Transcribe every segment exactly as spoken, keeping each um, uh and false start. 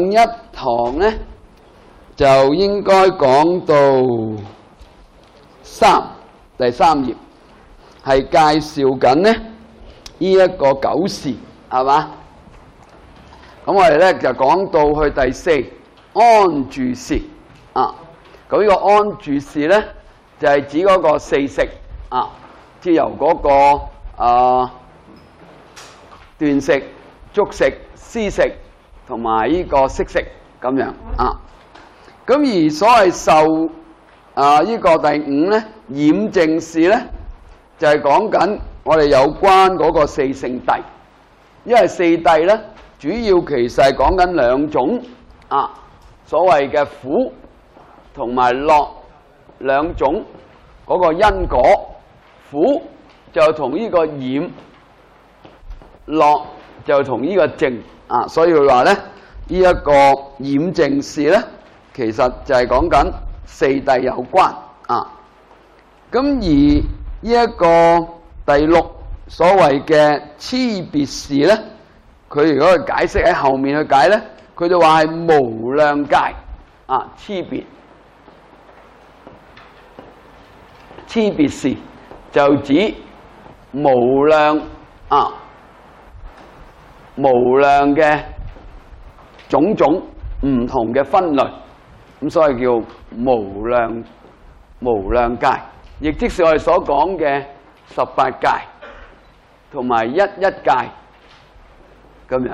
一堂咧就應該講到三第三頁，係介紹緊咧呢一個九事，係嘛？咁我哋咧就講到去第四安住事啊。咁呢個安住事咧就係、是、指嗰個四食啊，即係由嗰、那個啊斷食、觸食、思食同埋呢個息食咁樣啊。咁而所謂受啊呢個第五咧染淨事咧，就係講緊我哋有關嗰個四聖諦，因為四諦咧主要其實係講緊兩種啊，所謂嘅苦同埋樂兩種嗰個因果。苦就同呢個染，樂就同呢個淨啊，所以佢話咧呢一個染淨事咧，其實就係講緊四諦有關啊。咁而呢一個第六所謂嘅差別事咧，佢如果去解釋喺後面去解咧，佢就話係無量界啊，差別差別事。就指無量啊，無量嘅種種唔同嘅分類，咁所以叫無量無量界，亦即是我哋所講嘅十八界同埋一一界咁樣，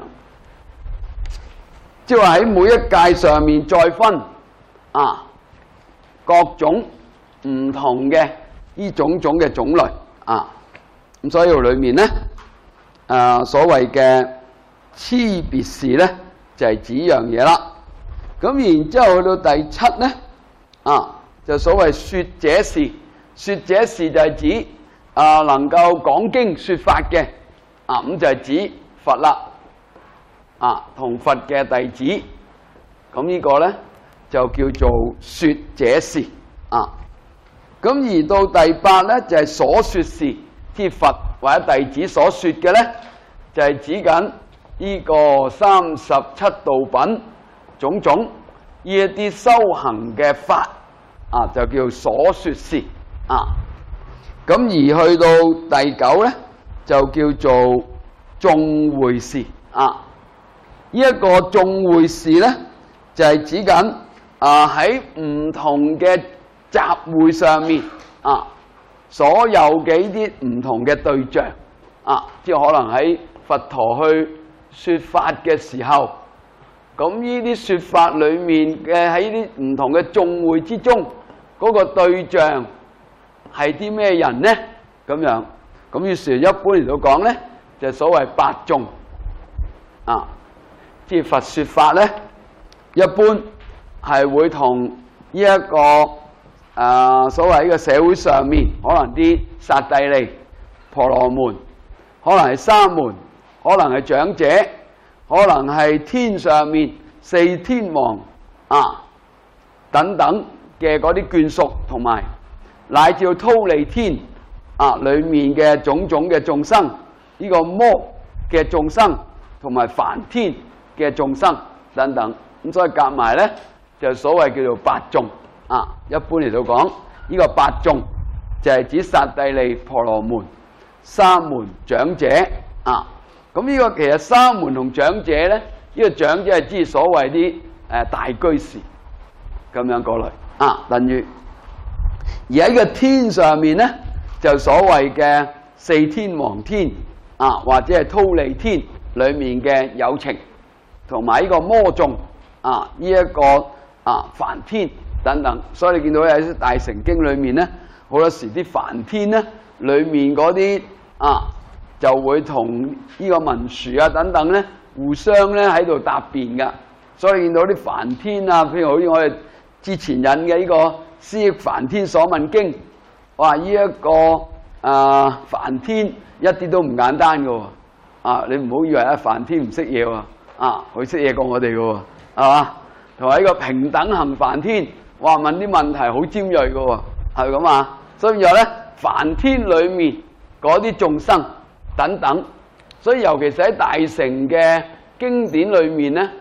即係話喺每一界上面再分啊各種唔同嘅呢種種嘅種類啊，咁所以裏面咧，啊所謂嘅差別事咧，就係、是、指樣嘢啦。咁然之後去到第七咧，啊就所謂說者事，說者事就係指啊能夠講經說法嘅，啊咁就係指佛啦，啊同佛嘅弟子，咁呢個咧就叫做說者事啊。咁而到第八咧就係、是、所說事，即佛或者弟子所說嘅咧，就係、是、指緊呢個三十七道品種種呢一啲修行嘅法啊，就叫所說事啊。咁而去到第九咧，就叫做眾會事啊。呢、這、一個眾會事咧，就係、是、指緊啊喺唔同嘅集會上面啊，所有嘅呢啲唔同嘅對象啊，即係可能喺佛陀去說法嘅時候，咁呢啲說法裏面嘅喺呢啲唔同嘅眾會之中，嗰、那個對象係啲咩人呢？咁樣，咁於是一般嚟到講咧，就所謂八眾啊，即係佛說法咧，一般係會同呢一個。啊，所謂呢個社會上面，可能啲剎帝利、婆羅門，可能係沙門，可能係長者，可能係天上面四天王啊等等嘅嗰啲眷屬，同埋乃至到忉利天啊裏面嘅種種嘅眾生，呢、這個魔嘅眾生，同埋梵天嘅眾生等等，咁所以夾埋咧就所謂叫做八眾。啊，一般嚟到講，呢、這個八眾就係指剎帝利、婆羅門、沙門、長者啊。咁呢個其實沙門同長者咧，呢、這個長者係指所謂啲誒大居士咁樣過嚟啊，等於而喺呢個天上面咧，就所謂嘅四天王天啊，或者係忉利天裏面嘅有情，同埋呢個魔眾啊，呢、這、一個啊梵天。等等，所以你見到喺大乘經裏面咧，好多時啲梵天咧，裏面嗰啲啊，就會同呢個文殊啊等等咧，互相咧喺度答辯噶。所以見到啲梵天啊，譬如好似我哋之前引嘅呢個《思憶梵天所問經》，哇！呢、這、一個啊梵天一啲都唔簡單噶喎，啊你唔好以為啊梵天唔識嘢喎，啊佢識嘢過我哋噶喎，係嘛？同埋呢個平等行梵天。哇！問啲問題好尖鋭嘅喎，係咁啊！所以有咧，梵天裏面嗰啲眾生等等，所以尤其是喺大乘嘅經典裏面咧，好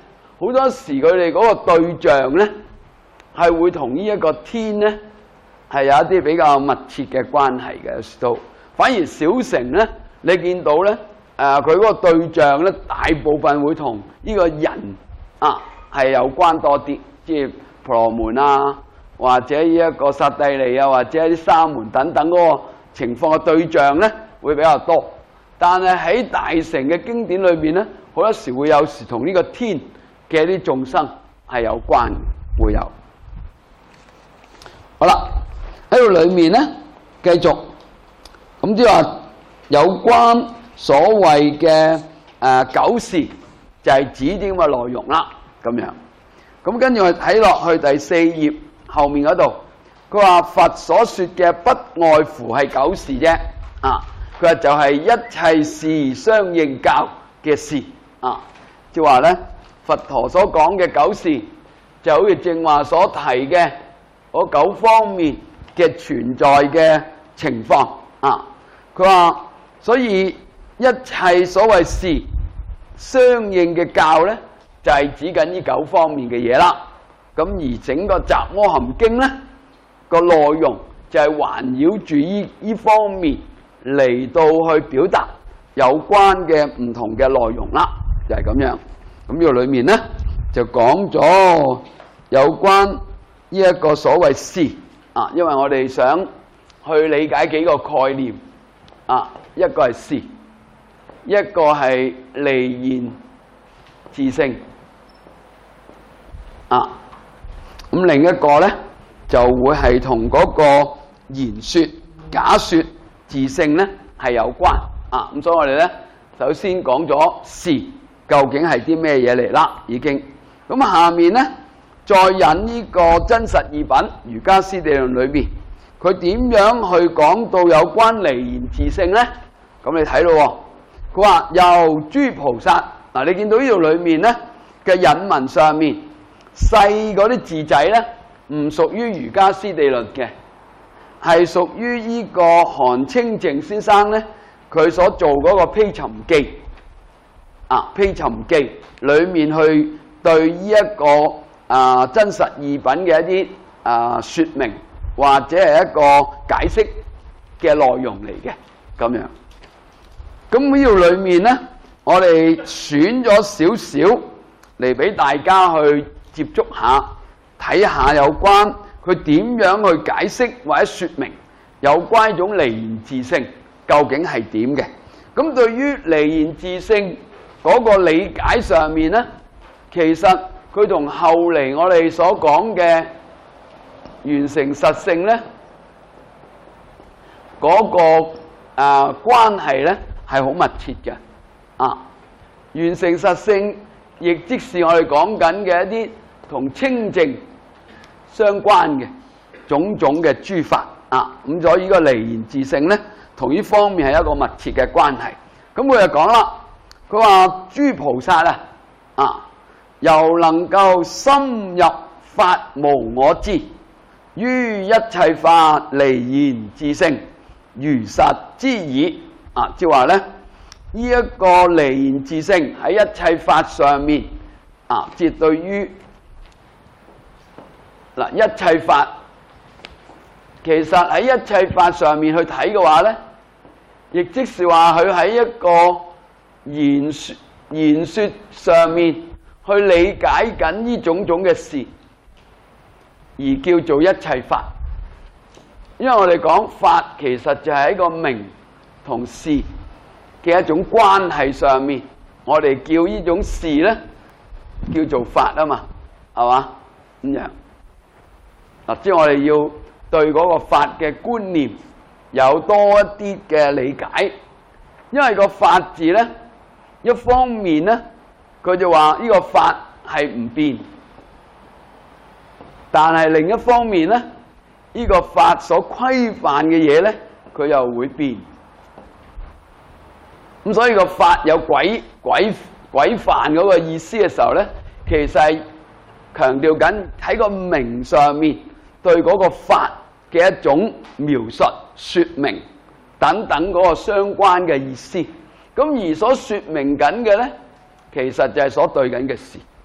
好多時佢哋嗰個對象咧係會同呢一個天咧係有一啲比較密切嘅關係嘅都。反而小乘咧，你見到咧誒佢嗰個對象咧，大部分會同呢個人啊係有關多啲，即係婆羅門啊，或者呢一個剎帝利啊，或者一啲沙門等等嗰個情況嘅對象咧會比較多。但係喺大乘嘅經典裏邊咧，好多時會有時同呢個天嘅啲眾生係有關嘅，會有。好啦，喺度裏面咧，繼續咁即係話有關所謂嘅誒九事，就係指啲咁嘅內容啦。咁樣，咁跟住我睇落去第四頁後面嗰度，佢話佛所說嘅不外乎係九事啫。啊，佢話就係一切事相應教嘅事。啊，即係話咧，佛陀所講嘅九事，就好似正話所提嘅嗰九方面嘅存在嘅情況。啊，佢話所以一切所謂事相應嘅教咧，就係指緊呢九方面嘅嘢啦。咁而整個《雜阿含經》咧個內容就係環繞住呢呢方面嚟到去表達有關嘅唔同嘅內容啦，就係咁樣。咁呢個裏面咧就講咗有關呢一個所謂事啊，因為我哋想去理解幾個概念啊，一個係事，一個係離言自性啊，咁另一個咧就會係同嗰個言說假說自性咧係有關啊。咁所以我哋咧首先講咗事究竟係啲咩嘢嚟啦，已經。咁下面咧再引呢個真實義品瑜伽師地論裏邊，佢點樣去講到有關離言自性咧？咁你睇咯，佢話由諸菩薩嗱，你見到呢度裏面咧嘅引文上面細嗰啲字仔咧，唔屬於瑜伽師地論嘅，係屬於呢個韓清淨先生咧佢所做嗰個披尋記啊，披尋記裏面去對呢一個啊真實義品嘅一啲啊說明或者係一個解釋嘅內容嚟嘅咁樣。咁呢度裏面咧，我哋選咗少少嚟俾大家去接觸下，睇下有關佢點樣去解釋或者說明有關一種離言自性究竟係點嘅。咁對於離言自性嗰個理解上面咧，其實佢同後嚟我哋所講嘅緣成實性咧嗰個啊關係咧係好密切嘅啊。緣成實性亦即是我哋講緊嘅一啲同清淨相關嘅種種嘅諸法啊。咁所以呢個離言自性咧，同呢方面係一個密切嘅關係。咁佢就講啦，佢話諸菩薩啊啊，又能夠深入法無我知，於一切法離言自性，如實知矣啊！即係話咧，呢一個離言自性喺一切法上面啊，即係對於嗱一切法，其實喺一切法上面去睇嘅話咧，亦即是話佢喺一個言說言說上面去理解緊呢種種嘅事，而叫做一切法。因為我哋講法其實就係一個名同事嘅一種關係上面，我哋叫呢種事咧叫做法啊嘛，係嘛咁樣嗱，即係我哋要對嗰個法嘅觀念有多一啲嘅理解。因為個法字咧，一方面咧佢就話呢個法係唔變，但係另一方面咧，呢個法所規範嘅嘢咧，佢又會變。咁所以個法有規規規範嗰個意思嘅時候咧，其實係強調緊喺個名上面對嗰個法嘅一種描述、說明等等嗰個相關嘅意思。咁而所說明緊嘅咧，其實就係所對緊嘅事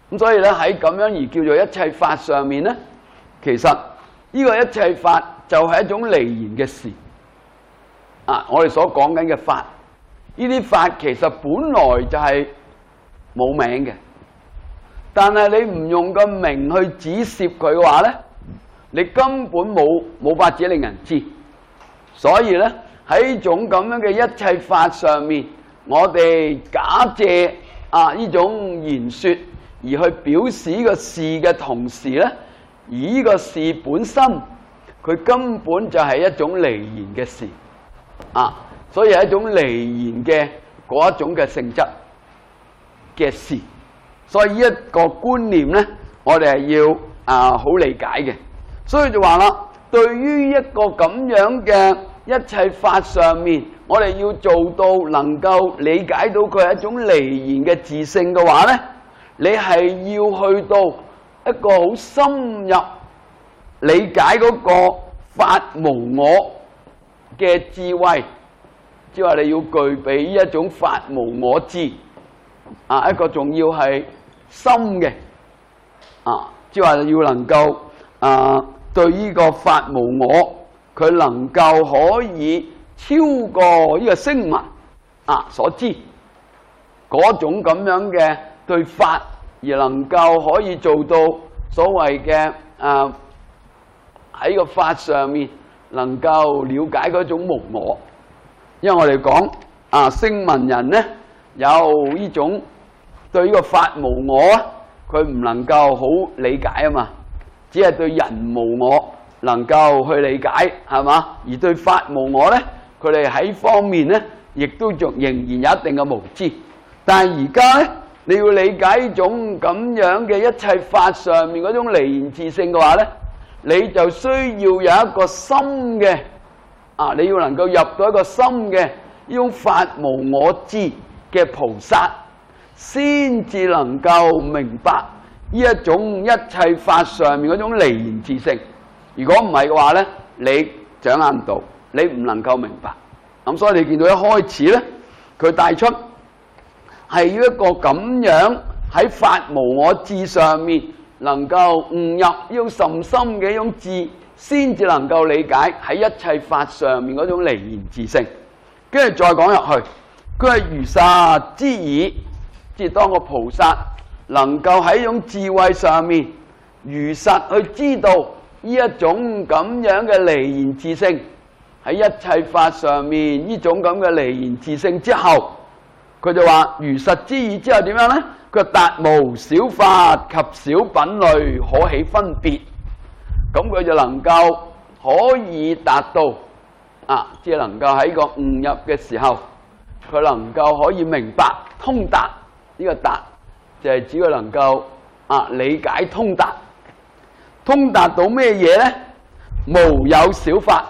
咁所以咧喺咁樣而叫做一切法上面咧，其實呢個一切法就係一種離言嘅事。啊，我哋所講緊嘅法，呢啲法其實本來就係冇名嘅，但係你唔用個名去指涉佢嘅話咧，你根本冇冇法子令人知。所以咧喺呢種咁樣嘅一切法上面，我哋假借啊呢種言說而去表示呢個事嘅同時咧，而呢個事本身佢根本就係一種離言嘅事啊，所以係一種離言嘅嗰一種嘅性質嘅事。所以呢一個觀念咧，我哋係要啊好理解嘅。所以就話啦，對於一個咁樣嘅一切法上面，我哋要做到能夠理解到佢係一種離言嘅自性嘅話咧，你係要去到一個好深入理解嗰個法無我嘅智慧，即係話你要具備呢一種法無我智啊，一個仲要係深嘅啊，即係話要能夠啊對呢個法無我，佢能夠可以超過呢個聲聞啊所知嗰種咁樣嘅對法，而能夠可以做到所謂嘅啊喺個法上面能夠了解嗰種無我。因為我哋講啊聲聞人咧有呢種對呢個法無我啊，佢唔能夠好理解啊嘛，只係對人無我能夠去理解，係嘛？而對法無我咧，佢哋喺方面咧，亦都仲仍然有一定嘅無知。但係而家咧，你要理解呢種咁樣嘅一切法上面嗰種離言自性嘅話咧，你就需要有一個深嘅啊，你要能夠入到一個深嘅呢種法無我智嘅菩薩，先至能夠明白呢一種一切法上面嗰種離言自性。如果唔係嘅話咧，你掌握唔到，你唔能夠明白。咁所以你見到一開始咧，佢帶出係要一個咁樣喺法無我智上面能夠悟入呢種甚深嘅一種智，先至能夠理解喺一切法上面嗰種離言自性。跟住再講入去，佢係如實知已，即係當個菩薩能夠喺呢種智慧上面如實去知道呢一種咁樣嘅離言自性，喺一切法上面呢種咁嘅離言自性之後，佢就話如實知已之後點樣呢？佢達無小法及小品類可起分別，咁佢就能夠可以達到啊，即係能夠喺個悟入嘅時候，佢能夠可以明白通達。呢個達就係指佢能夠啊理解通達。通達到咩嘢呢？無有小法，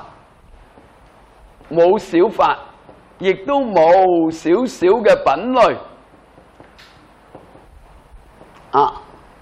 冇小法，亦都冇少少嘅品類啊，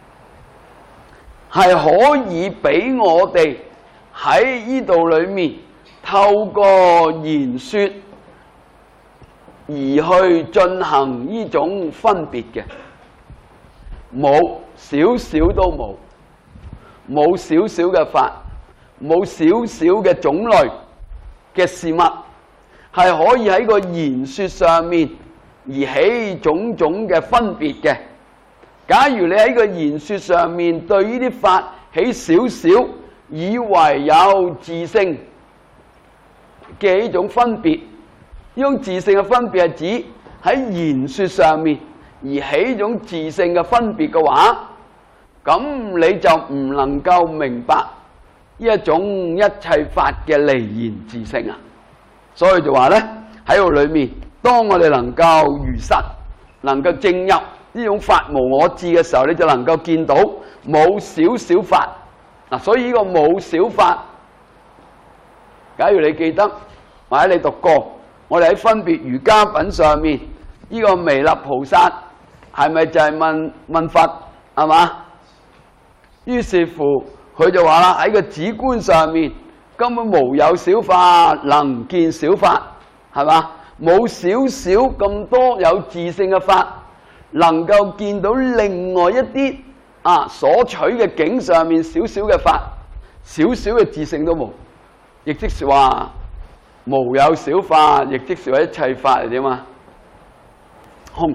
係可以俾我哋喺呢度裏面透過言說而去進行呢種分別嘅，冇少少都冇。冇少少嘅法，冇少少嘅種類嘅事物，係可以喺個言說上面而起種種嘅分別嘅。假如你喺個言說上面對呢啲法起少少，以為有自性嘅呢種分別，呢種自性嘅分別係指喺言說上面而起呢種自性嘅分別嘅話，咁你就唔能夠明白呢一種一切法嘅離言自性啊！所以就話咧喺度裏面，當我哋能夠如實，能夠證入呢種法無我智嘅時候，你就能夠見到冇少少法嗱。所以呢個冇少法，假如你記得或者你讀過，我哋喺分別瑜伽品上面，呢、這個彌勒菩薩係咪就係問問佛係嘛？於是乎，佢就話啦，喺個止觀上面根本無有小法，能見小法，係嘛？冇少少咁多有自性嘅法， 能夠見到另外一啲啊所取嘅境上面少少嘅法，少少嘅自性都冇，亦即是話無有少法，亦即是話一切法係點啊？空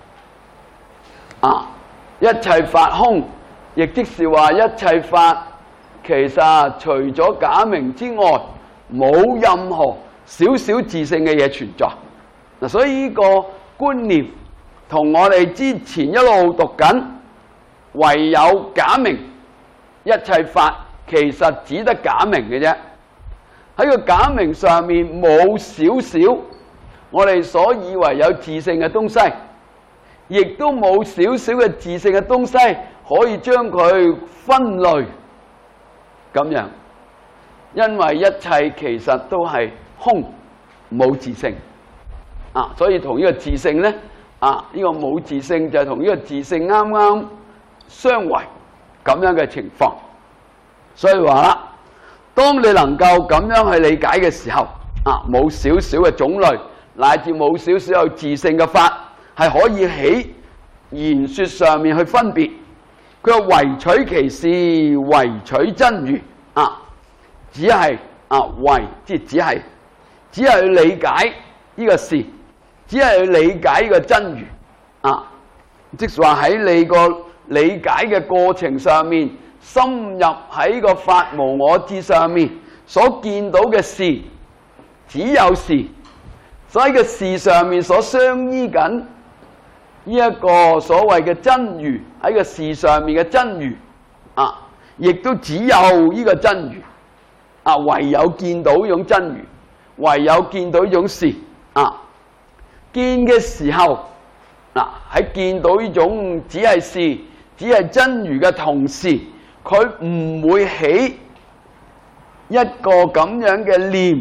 啊！一切法空，亦即是話一切法其實除咗假名之外，冇任何少少自性嘅嘢存在。嗱，所以呢個觀念同我哋之前一路讀緊唯有假名一切法，其實只得假名嘅啫。喺個假名上面冇少少我哋所以為有自性嘅東西，亦都冇少少嘅自性嘅東西可以將佢分類咁樣，因為一切其實都係空，冇自性啊，所以同呢個自性咧啊，呢個冇自性就係同呢個自性啱啱相違咁樣嘅情況。所以話啦，當你能夠咁樣去理解嘅時候啊，冇少少嘅種類，乃至冇少少有自性嘅法，係可以喺言說上面去分別。佢話唯取其事，唯取真如啊，只係啊唯，即係只係只係去理解呢個事，只係去理解呢個真如啊。即係話喺你個理解嘅過程上面，深入喺個法無我智上面所見到嘅事，只有事，所以個事上面所相依緊呢一個所謂嘅真如，喺個事上面嘅真如啊，亦都只有呢個真如啊，唯有見到呢種真如，唯有見到呢種事啊。見嘅時候嗱，喺見到呢種只係事，只係真如嘅同時，佢唔會起一個咁樣嘅念，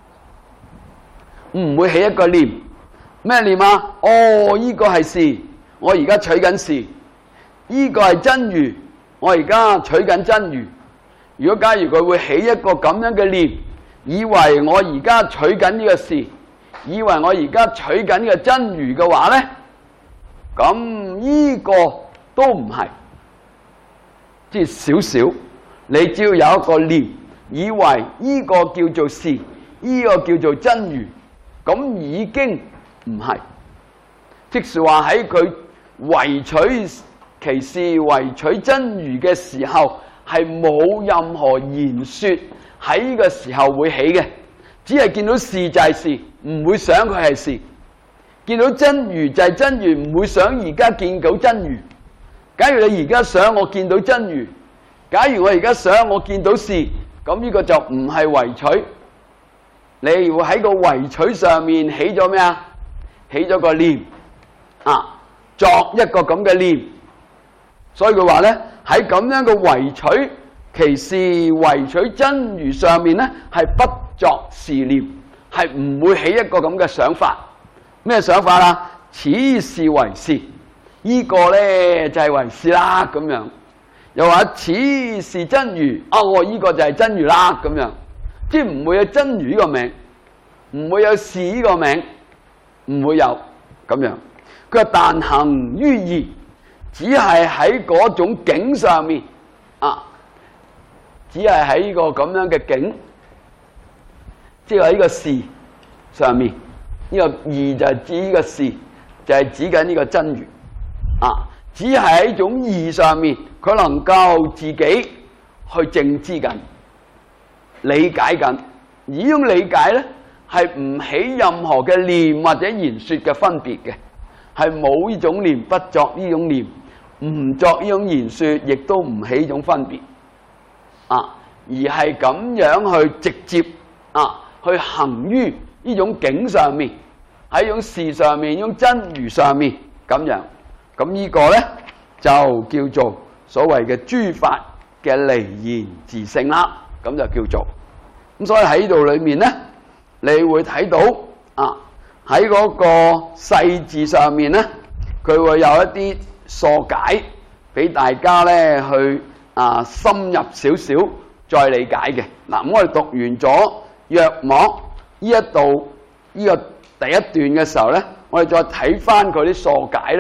唔會起一個念。咩念啊？哦，呢個係事，我而家取緊事；呢個係真如，我而家取緊真如。如果假如佢會起一個咁樣嘅念，以為我而家取緊呢個事，以為我而家取緊呢個真如嘅話咧，咁呢個都唔係，即係少少。你只要有一個念，以為呢個叫做事，呢個叫做真如，咁已經唔係，即是話喺佢唯取其事、唯取真如嘅時候，係冇任何言說喺呢個時候會起嘅，只係見到事就係事，唔會想佢係事；見到真如就係真如，唔會想而家見到真如。假如你而家想我見到真如，假如我而家想我見到事，咁呢個就唔係唯取。你會喺個唯取上面起咗咩啊？起咗個念啊，作一個咁嘅念。所以佢話咧，喺咁樣嘅唯取其事、唯取真如上面咧，係不作是念，係唔會起一個咁嘅想法。咩想法啦？此是為事，呢個咧就係為事啦咁樣。又話此是真如，哦，呢個就係真如啦咁樣。即係唔會有真如呢個名，唔會有事呢個名，唔會有咁樣。佢話但行於義，只係喺嗰種境上面啊，只係喺呢個咁樣嘅境，即係喺呢個事上面。呢、這個義就係指呢個事，就係、是、指緊呢個真如啊。只係喺種義上面，佢能夠自己去證知緊、理解緊。而呢種理解咧，係唔起任何嘅念或者言說嘅分別嘅，係冇呢種念，不作呢種念，唔作呢種言說，亦都唔起呢種分別啊。而係咁樣去直接啊，去行於呢種境上面，喺呢種事上面，呢種真如上面咁樣。咁呢個咧就叫做所謂嘅諸法嘅離言自性啦，咁就叫做咁。所以喺度裏面咧，你會睇到啊，喺嗰個細字上面咧，佢會有一啲疏解俾大家咧去啊深入少少再理解嘅。嗱，咁我哋讀完咗約莫呢一度呢個第一段嘅時候咧，我哋再睇翻佢啲疏解咧。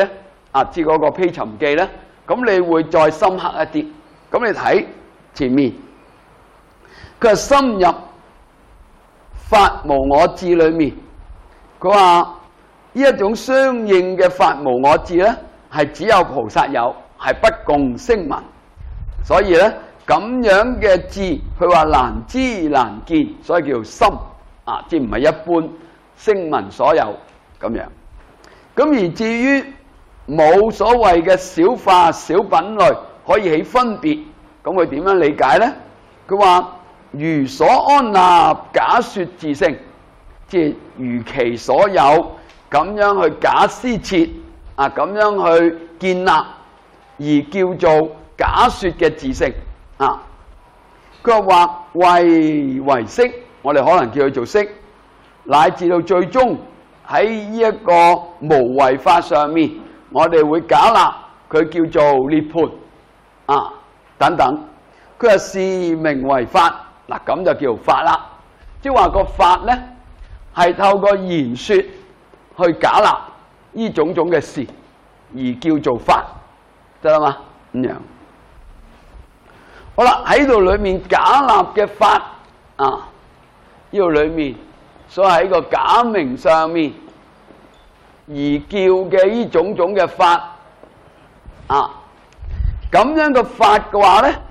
啊，即嗰個《披尋記》咧，咁你會再深刻一啲。咁你睇前面，佢係深入法無我智裏面，佢話呢一種相應嘅法無我智咧，係只有菩薩有，係不共聲聞。所以咧咁樣嘅智，佢話難知難見，所以叫做深啊，即唔係一般聲聞所有咁樣。咁而至於冇所謂嘅小法小品類可以起分別，咁佢點樣理解呢？佢話如所安立假說自性，即係如其所有咁樣去假施設啊，咁樣去建立，而叫做假說嘅自性啊。佢話為為識，我哋可能叫佢做識，乃至到最終喺呢一個無為法上面，我哋會假立佢叫做涅槃啊等等。佢話是名為法，嗱咁就叫法啦。即係話個法咧係透過言說去假立呢種種嘅事，而叫做法，得啦嘛？咁樣好啦，喺度裏面假立嘅法啊，呢度裏面所以喺個假名上面而叫嘅呢種種嘅法啊，咁樣嘅法嘅話咧，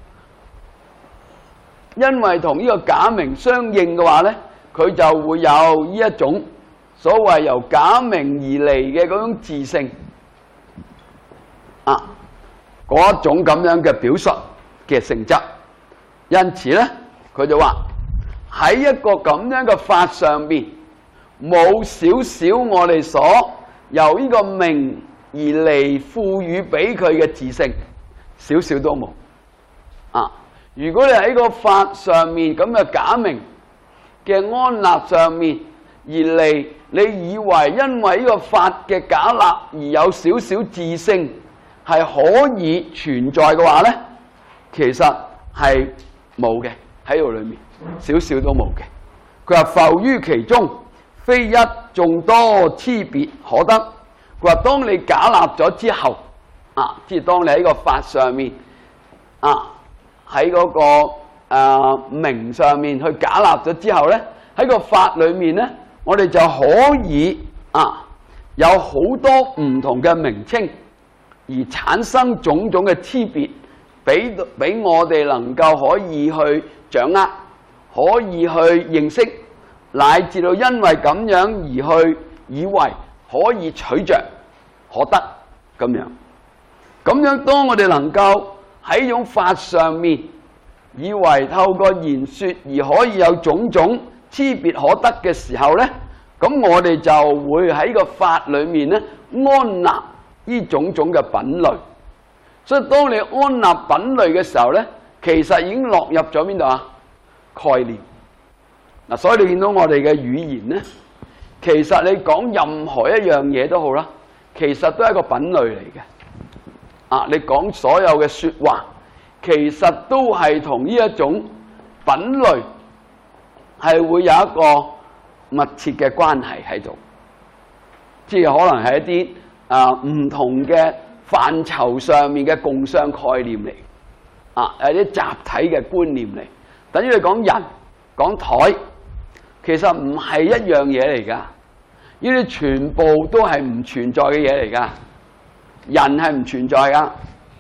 因為同呢個假名相應嘅話咧，佢就會有呢一種所謂由假名而嚟嘅嗰種自性啊，嗰一種咁樣嘅表述嘅性質。因此咧，佢就話喺一個咁樣嘅法上邊，冇少少我哋所由呢個名而嚟賦予俾佢嘅自性，少少都冇啊！如果你喺個法上面咁嘅假名嘅安立上面而嚟，你以為因為呢個法嘅假立而有少少自性係可以存在嘅話咧，其實係冇嘅，喺度裏面少少都冇嘅。佢話浮於其中，非一眾多差別可得。佢話當你假立咗之後啊，即係當你喺個法上面啊，喺嗰、那個誒、呃、名上面去假立咗之後咧，喺個法裏面咧，我哋就可以啊有好多唔同嘅名稱，而產生種種嘅差別，俾俾我哋能夠可以去掌握，可以去認識，乃至到因為咁樣而去以為可以取着可得咁樣。咁樣當我哋能夠喺種法上面以為透過言說而可以有種種差別可得嘅時候咧，咁我哋就會喺個法裏面咧安立呢種種嘅品類。所以當你安立品類嘅時候咧，其實已經落入咗邊度啊？概念嗱，所以你見到我哋嘅語言咧，其實你講任何一樣嘢都好啦，其實都係一個品類嚟嘅。啊，你講所有嘅說話，其實都係同呢一種品類係會有一個密切嘅關係喺度，即係可能係一啲啊唔同嘅範疇上面嘅共相概念嚟，啊有啲集體嘅觀念嚟。等於你講人講台，其實唔係一樣嘢嚟噶，呢啲全部都係唔存在嘅嘢嚟噶。人係唔存在噶，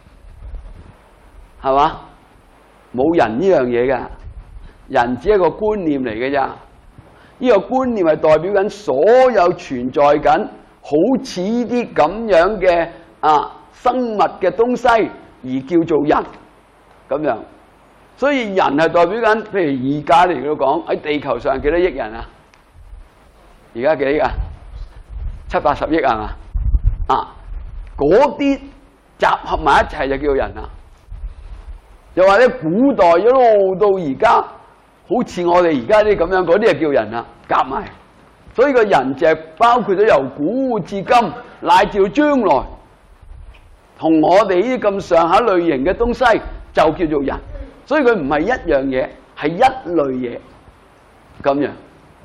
係嘛？冇人呢樣嘢噶，人只係一個觀念嚟嘅咋。呢個觀念係代表緊所有存在緊好似呢啲咁樣嘅啊生物嘅東西而叫做人咁樣。所以人係代表緊，譬如而家嚟到講喺地球上幾多億人啊？而家幾多億啊？七八十億係嘛？啊！嗰啲集合埋一齊就叫人啦。又或者古代一路到而家，好似我哋而家啲咁樣，嗰啲就叫人啦，夾埋。所以個人就係包括咗由古至今，乃至到將來，同我哋呢啲咁上下類型嘅東西就叫做人。所以佢唔係一樣嘢，係一類嘢咁樣。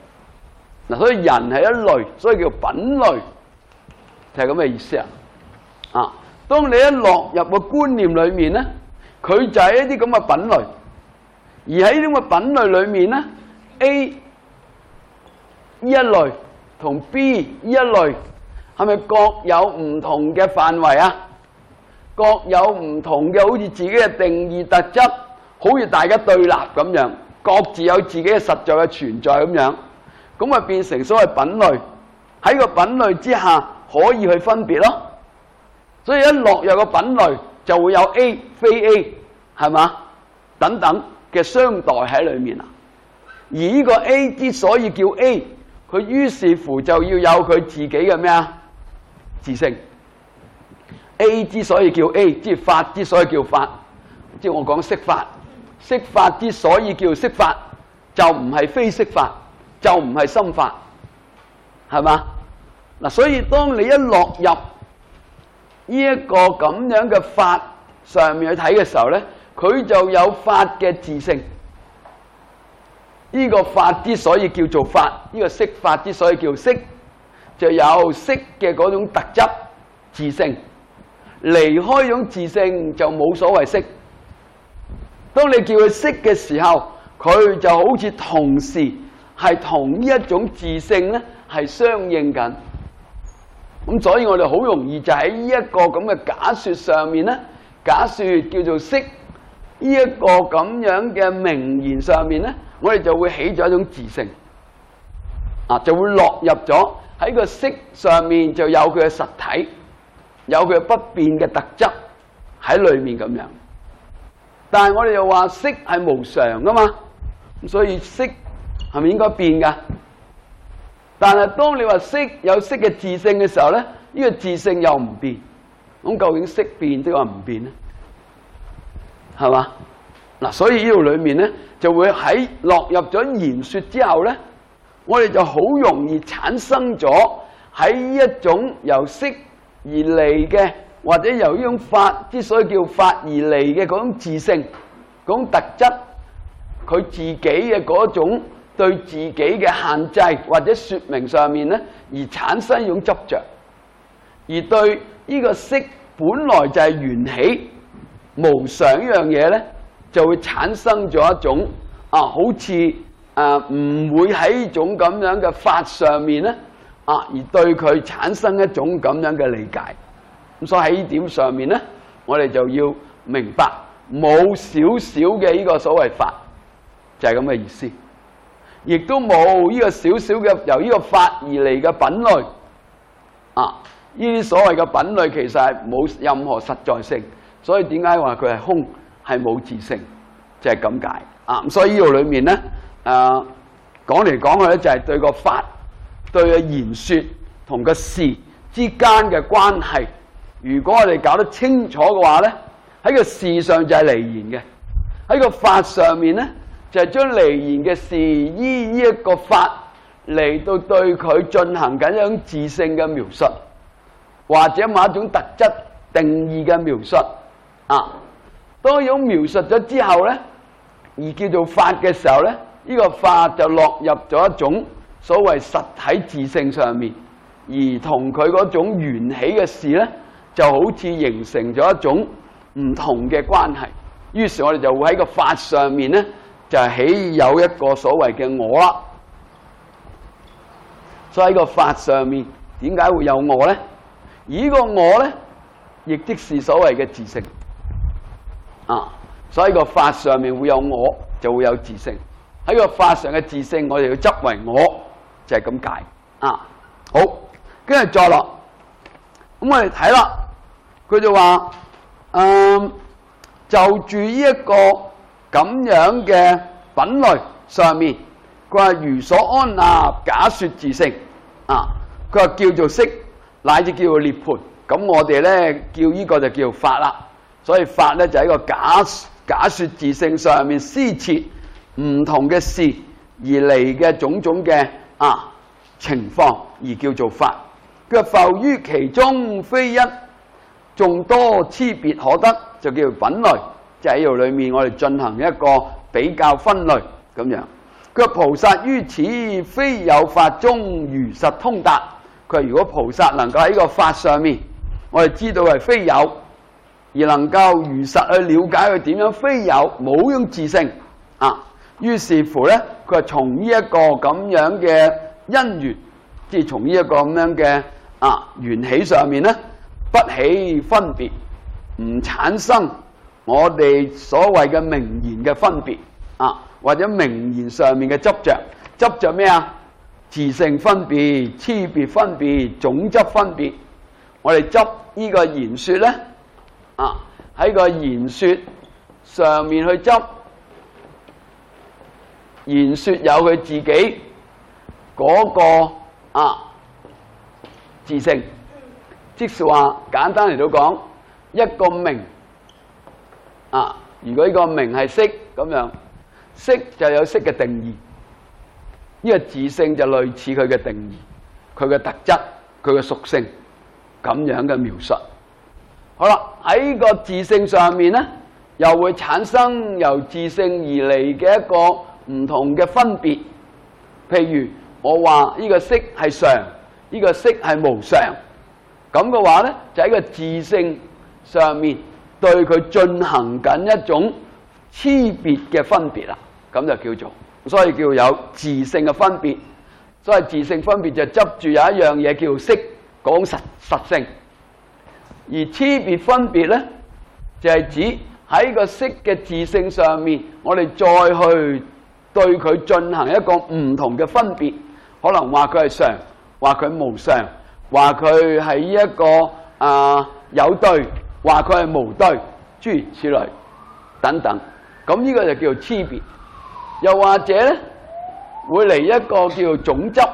嗱，所以人係一類，所以叫品類，就係咁嘅意思啊。 啊！當你一落入個觀念裏面咧，佢就係一啲咁嘅品類，而喺呢啲咁嘅品類裏面咧 ，A 呢一類同 B 呢一類係咪各有唔同嘅範圍啊？各有唔同嘅好似自己嘅定義特質，好似大家對立咁樣，各自有自己嘅實在嘅存在咁樣，咁啊變成所謂品類。喺個品類之下可以去分別咯。所以一落入個品類就會有 A 非 A 係嘛等等嘅相待喺裏面啊。而呢個 A 之所以叫 A， 佢於是乎就要有佢自己嘅咩啊自性。A 之所以叫 A， 即係法之所以叫法，即係我講色法。色法之所以叫色法，就唔係非色法，就唔係心法，係嘛嗱？所以當你一落入呢一個咁樣嘅法上面去睇嘅時候咧，佢就有法嘅自性。呢個法之所以叫做法，呢個色法之所以叫色，就有色嘅嗰種特質自性。離開種自性就冇所謂色。當你叫佢色嘅時候，佢就好似同時係同呢一種自性咧係相應緊。咁所以我哋好容易就喺呢一個咁嘅假說上面咧，假說叫做色呢一個咁樣嘅名言上面咧，我哋就會起咗一種自性，啊，就會落入咗喺個色上面就有佢嘅實體，有佢嘅不變嘅特質喺裏面咁樣。但係我哋又話色係無常噶嘛，所以色係咪應該變噶？但係當你話色有色嘅自性嘅時候咧，呢個自性又唔變，咁究竟色變定話唔變咧？係嘛？嗱，所以呢度裏面咧就會喺落入咗言說之後咧，我哋就好容易產生咗喺一種由色而嚟嘅，或者由呢種法之所以叫法而嚟嘅嗰種自性、嗰種特質，佢自己嘅嗰種對自己嘅限制或者說明上面咧，而產生一種執着，而對呢個色本來就係緣起無常呢樣嘢咧，就會產生咗一種啊，好似啊唔會喺呢種咁樣嘅法上面咧啊，而對佢產生一種咁樣嘅理解。咁所以喺呢點上面咧，我哋就要明白冇少少嘅呢個所謂法，就係咁嘅意思。亦都冇呢個少少嘅由呢個法而嚟嘅品類啊！呢啲所謂嘅品類其實係冇任何實在性，所以點解話佢係空，係冇自性，就係咁解啊！所以呢度裏面咧，誒講嚟講去咧，就係對個法、對個言說同個事之間嘅關係。如果我哋搞得清楚嘅話咧，喺個事上就係離言嘅，喺個法上面咧，就係將離言嘅事依呢一個法嚟到對佢進行緊一種自性嘅描述，或者某一種特質定義嘅描述啊。當呢種描述咗之後咧，而叫做法嘅時候咧，呢個法就落入咗一種所謂實體自性上面，而同佢嗰種緣起嘅事咧，就好似形成咗一種唔同嘅關係。於是我哋就會喺個法上面咧，就起有一個所謂嘅我啦。所以喺個法上面點解會有我咧？而呢個我咧，亦即是所謂嘅自性啊。所以個法上面會有我，就會有自性。喺個法上嘅自性，我哋要執為我，就係咁解啊。好，跟住再落，咁我哋睇啦。佢就話，嗯，就住呢一個咁樣嘅品類上面，佢話如所安立假說自性啊，佢話叫做色，乃至叫做涅槃。咁我哋咧叫呢個就叫做法啦。所以法咧就喺個假假說自性上面施設唔同嘅事而嚟嘅種種嘅啊情況，而叫做法。佢話浮於其中，非一眾多差別可得，就叫做品類。就喺度裏面，我哋進行一個比較分類咁樣。佢話菩薩於此，非有法中如實通達。佢話如果菩薩能夠喺個法上面我哋知道係非有，而能夠如實去了解佢點樣非有，冇種自性啊。於是乎咧，佢係從呢一個咁樣嘅因緣，即係從呢一個咁樣嘅啊緣起上面咧，不起分別，唔產生我哋所謂嘅名言嘅分別啊，或者名言上面嘅執着。執着咩啊？自性分別、差別分別、種執分別。我哋執呢個言說咧，啊喺個言說上面去執，言說有佢自己嗰個啊自性，即是話簡單嚟到講，一個名啊，如果呢個名係色咁樣，色就有色嘅定義，呢個自性就類似佢嘅定義，佢嘅特質，佢嘅屬性咁樣嘅描述。好啦，喺個自性上面咧，又會產生由自性而嚟嘅一個唔同嘅分別。譬如我話呢個色係常，呢個色係無常，咁嘅話咧，就喺個自性上面對佢進行緊一種差別嘅分別啦，咁就叫做，所以叫有自性嘅分別。所以自性分別就執住有一樣嘢叫色嗰種實實性，而差別分別咧就係指喺個色嘅自性上面，我哋再去對佢進行一個唔同嘅分別，可能話佢係常，話佢無常，話佢係一個啊、呃、有對，話佢係無對，諸如此類等等。咁呢個就叫做差別。又或者咧，會嚟一個叫做種執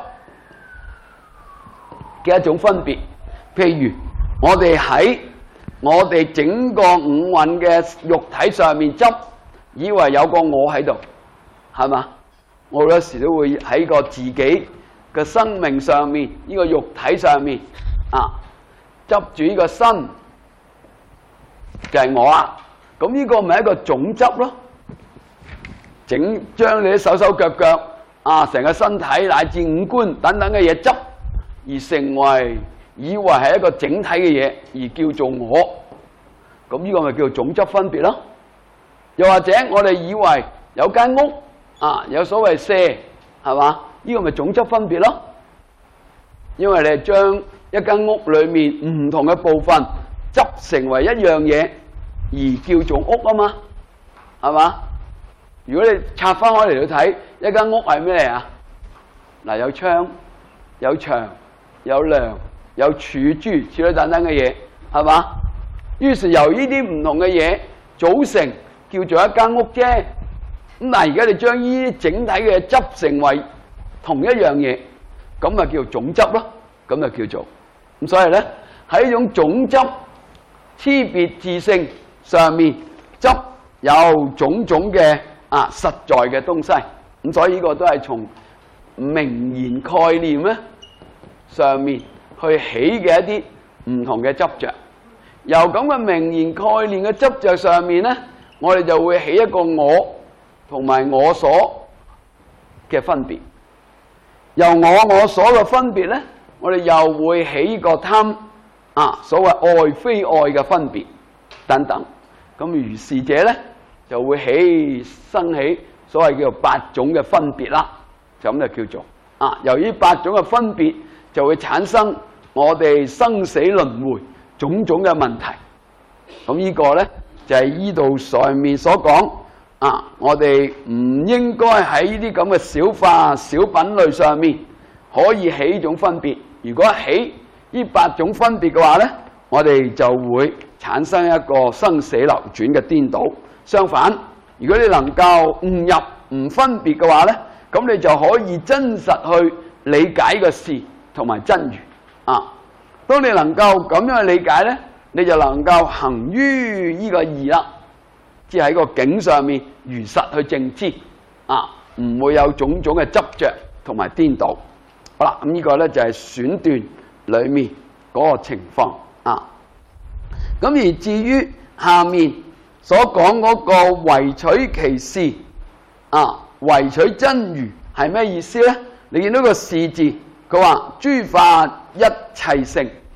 嘅一種分別。譬如我哋喺我哋整個五蘊嘅肉體上面執，以為有個我喺度，係嘛？我有時都會喺個自己嘅生命上面，呢個肉體上面啊，執住呢個身就係我啊。咁呢個咪一個種執咯，整將你啲手手腳腳啊，成個身體乃至五官等等嘅嘢執，而成為以為係一個整體嘅嘢，而叫做我。咁呢個咪叫做種執分別咯。又或者我哋以為有間屋啊，有所謂舍，係嘛？呢個咪種執分別咯。因為你係將一間屋裏面唔同嘅部分執成為一樣嘢，而叫做屋啊嘛，係嘛？如果你拆翻開嚟到睇，一間屋係咩嚟啊？嗱，有窗、有牆、有梁、有柱、諸如此類等等嘅嘢，係嘛？於是由呢啲唔同嘅嘢組成，叫做一間屋啫。咁但係而家你將呢啲整體嘅嘢執成為同一樣嘢，咁咪叫做種執咯。咁就叫做咁，所以咧喺呢種種執差別自性上面執有種種嘅啊實在嘅東西。咁所以呢個都係從名言概念咧上面去起嘅一啲唔同嘅執着。由咁嘅名言概念嘅執着上面咧，我哋就會起一個我同埋我所嘅分別。由我我所嘅分別咧，我哋又會起個貪啊，所謂愛非愛嘅分別等等。咁如是者咧，就會起生起所謂叫做八種嘅分別啦。就咁就叫做啊，由於八種嘅分別，就會產生我哋生死輪迴種種嘅問題。咁呢個咧就係依度上面所講啊，我哋唔應該喺呢啲咁嘅小化小品類上面可以起呢種分別。如果起呢八種分別嘅話咧，我哋就會產生一個生死流轉嘅顛倒。相反，如果你能夠悟入唔分別嘅話咧，咁你就可以真實去理解個事同埋真如啊。當你能夠咁樣去理解咧，你就能夠行於呢個義啦，即係喺個境上面如實去證知啊，唔會有種種嘅執着同埋顛倒。好啦，咁呢個咧就係選段裏面嗰個情況啊。咁而至於下面所講嗰個唯取其事啊，唯取真如係咩意思咧？你見到個事字，佢話諸法一切性，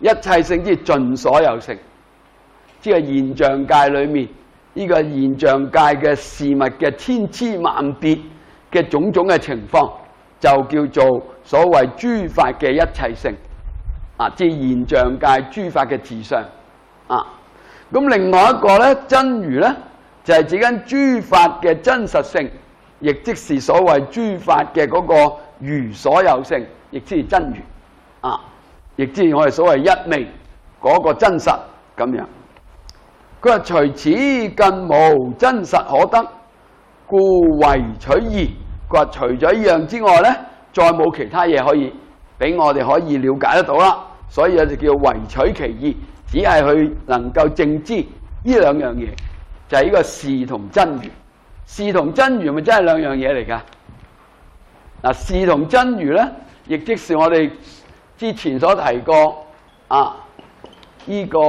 一切性即係盡所有性，即係現象界裏面呢、這個現象界嘅事物嘅千差萬別嘅種種嘅情況，就叫做所謂諸法嘅一切性啊，即係現象界諸法嘅自相啊。咁另外一個咧，真如咧就係、是、指緊諸法嘅真實性，亦即是所謂諸法嘅嗰個如所有性，亦即係真如啊，亦即係我哋所謂一味嗰個真實咁樣。佢話除此更無真實可得，故唯取義。佢話除咗呢樣之外咧，再冇其他嘢可以俾我哋可以了解得到啦。所以就叫唯取其義，只係去能夠證知呢兩樣嘢，就係呢個事同真如。事同真如咪真係兩樣嘢嚟㗎？嗱，事同真如咧，亦即是我哋之前所提過啊，呢、這個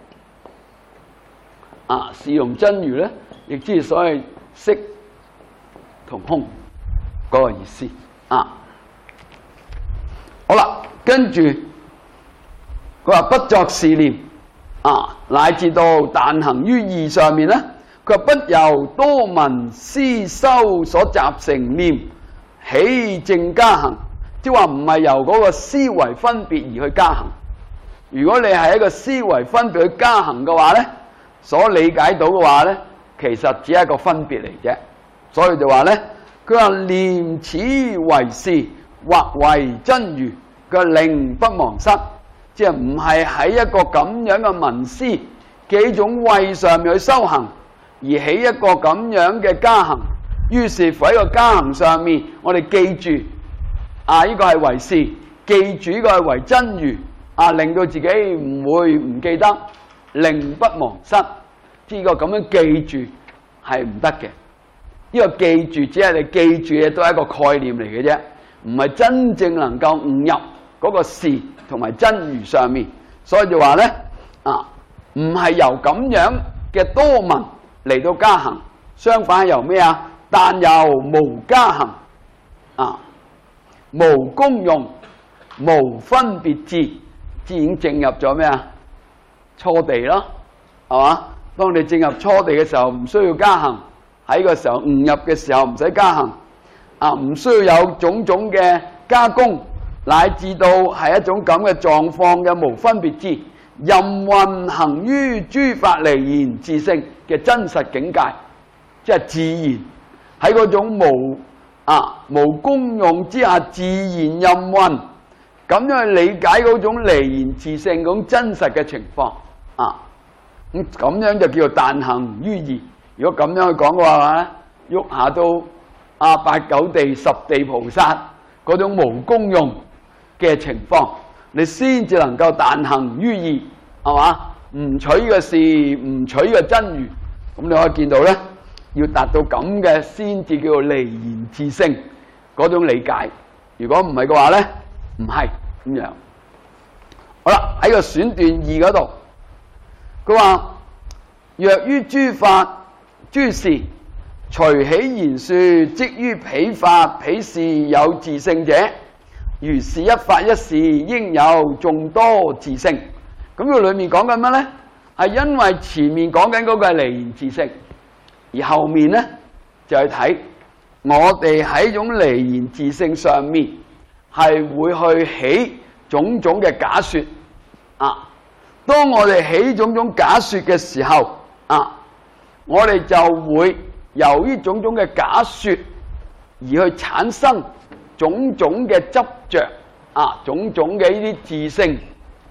啊事同真如咧，亦即係所謂色同空嗰個意思啊。好啦，跟住佢話不作是念啊，乃至到但行於義上面咧。佢不由多聞思修所集成念起正加行，即係話唔係由嗰個思維分別而去加行。如果你係一個思維分別去加行嘅話咧，所理解到嘅話咧，其實只係一個分別嚟啫。所以就話咧，佢話念此為事或為真如，佢令不忘失，即係唔係喺一個咁樣嘅聞思幾種位上面去修行。而起一個咁樣嘅加行，於是乎喺個加行上面，我哋記住啊，呢、這個係為事，記住呢個係為真如啊，令到自己唔會唔記得，令不忘失。呢、這個咁樣記住係唔得嘅。呢、這個記住只係你記住嘅都係一個概念嚟嘅啫，唔係真正能夠悟入嗰個事同埋真如上面。所以就話咧啊，唔係由咁樣嘅多聞嚟到加行，相反係由咩啊？但由無加行啊，無功用，無分別智，自然進入咗咩啊？初地咯，係嘛？當你進入初地嘅時候，唔需要加行；喺個時候悟入嘅時候，唔使加行啊，唔需要有種種嘅加工，乃至到係一種咁嘅狀況嘅無分別智。任運行於諸法離言自性嘅真實境界，即係自然喺嗰種無啊無功用之下自然任運，咁樣去理解嗰種離言自性嗰種真實嘅情況啊，咁咁樣就叫做但行於義。如果咁樣去講嘅話咧，喐下都啊八九地十地菩薩嗰種無功用嘅情況，你先至能夠但行於義，係嘛？唔取嘅事，唔取嘅真如，咁你可以見到咧，要達到咁嘅先至叫做離言自性嗰種理解。如果唔係嘅話咧，唔係咁樣。好啦，喺個選段二嗰度，佢話若於諸法諸事，隨起言說，即於彼法彼事有自性者，如是一法一事，應有眾多自性。咁佢裏面講緊乜咧？係因為前面講緊嗰個係離言自性，而後面咧就係睇我哋喺種離言自性上面係會去起種種嘅假說啊。當我哋起種種假說嘅時候啊，我哋就會由於種種嘅假說而去產生種種嘅執着啊，種種嘅呢啲自性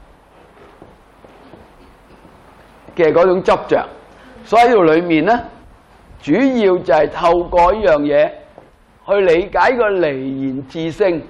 嘅嗰種執着。所以喺度裏面咧，主要就係透過呢樣嘢去理解個離言自性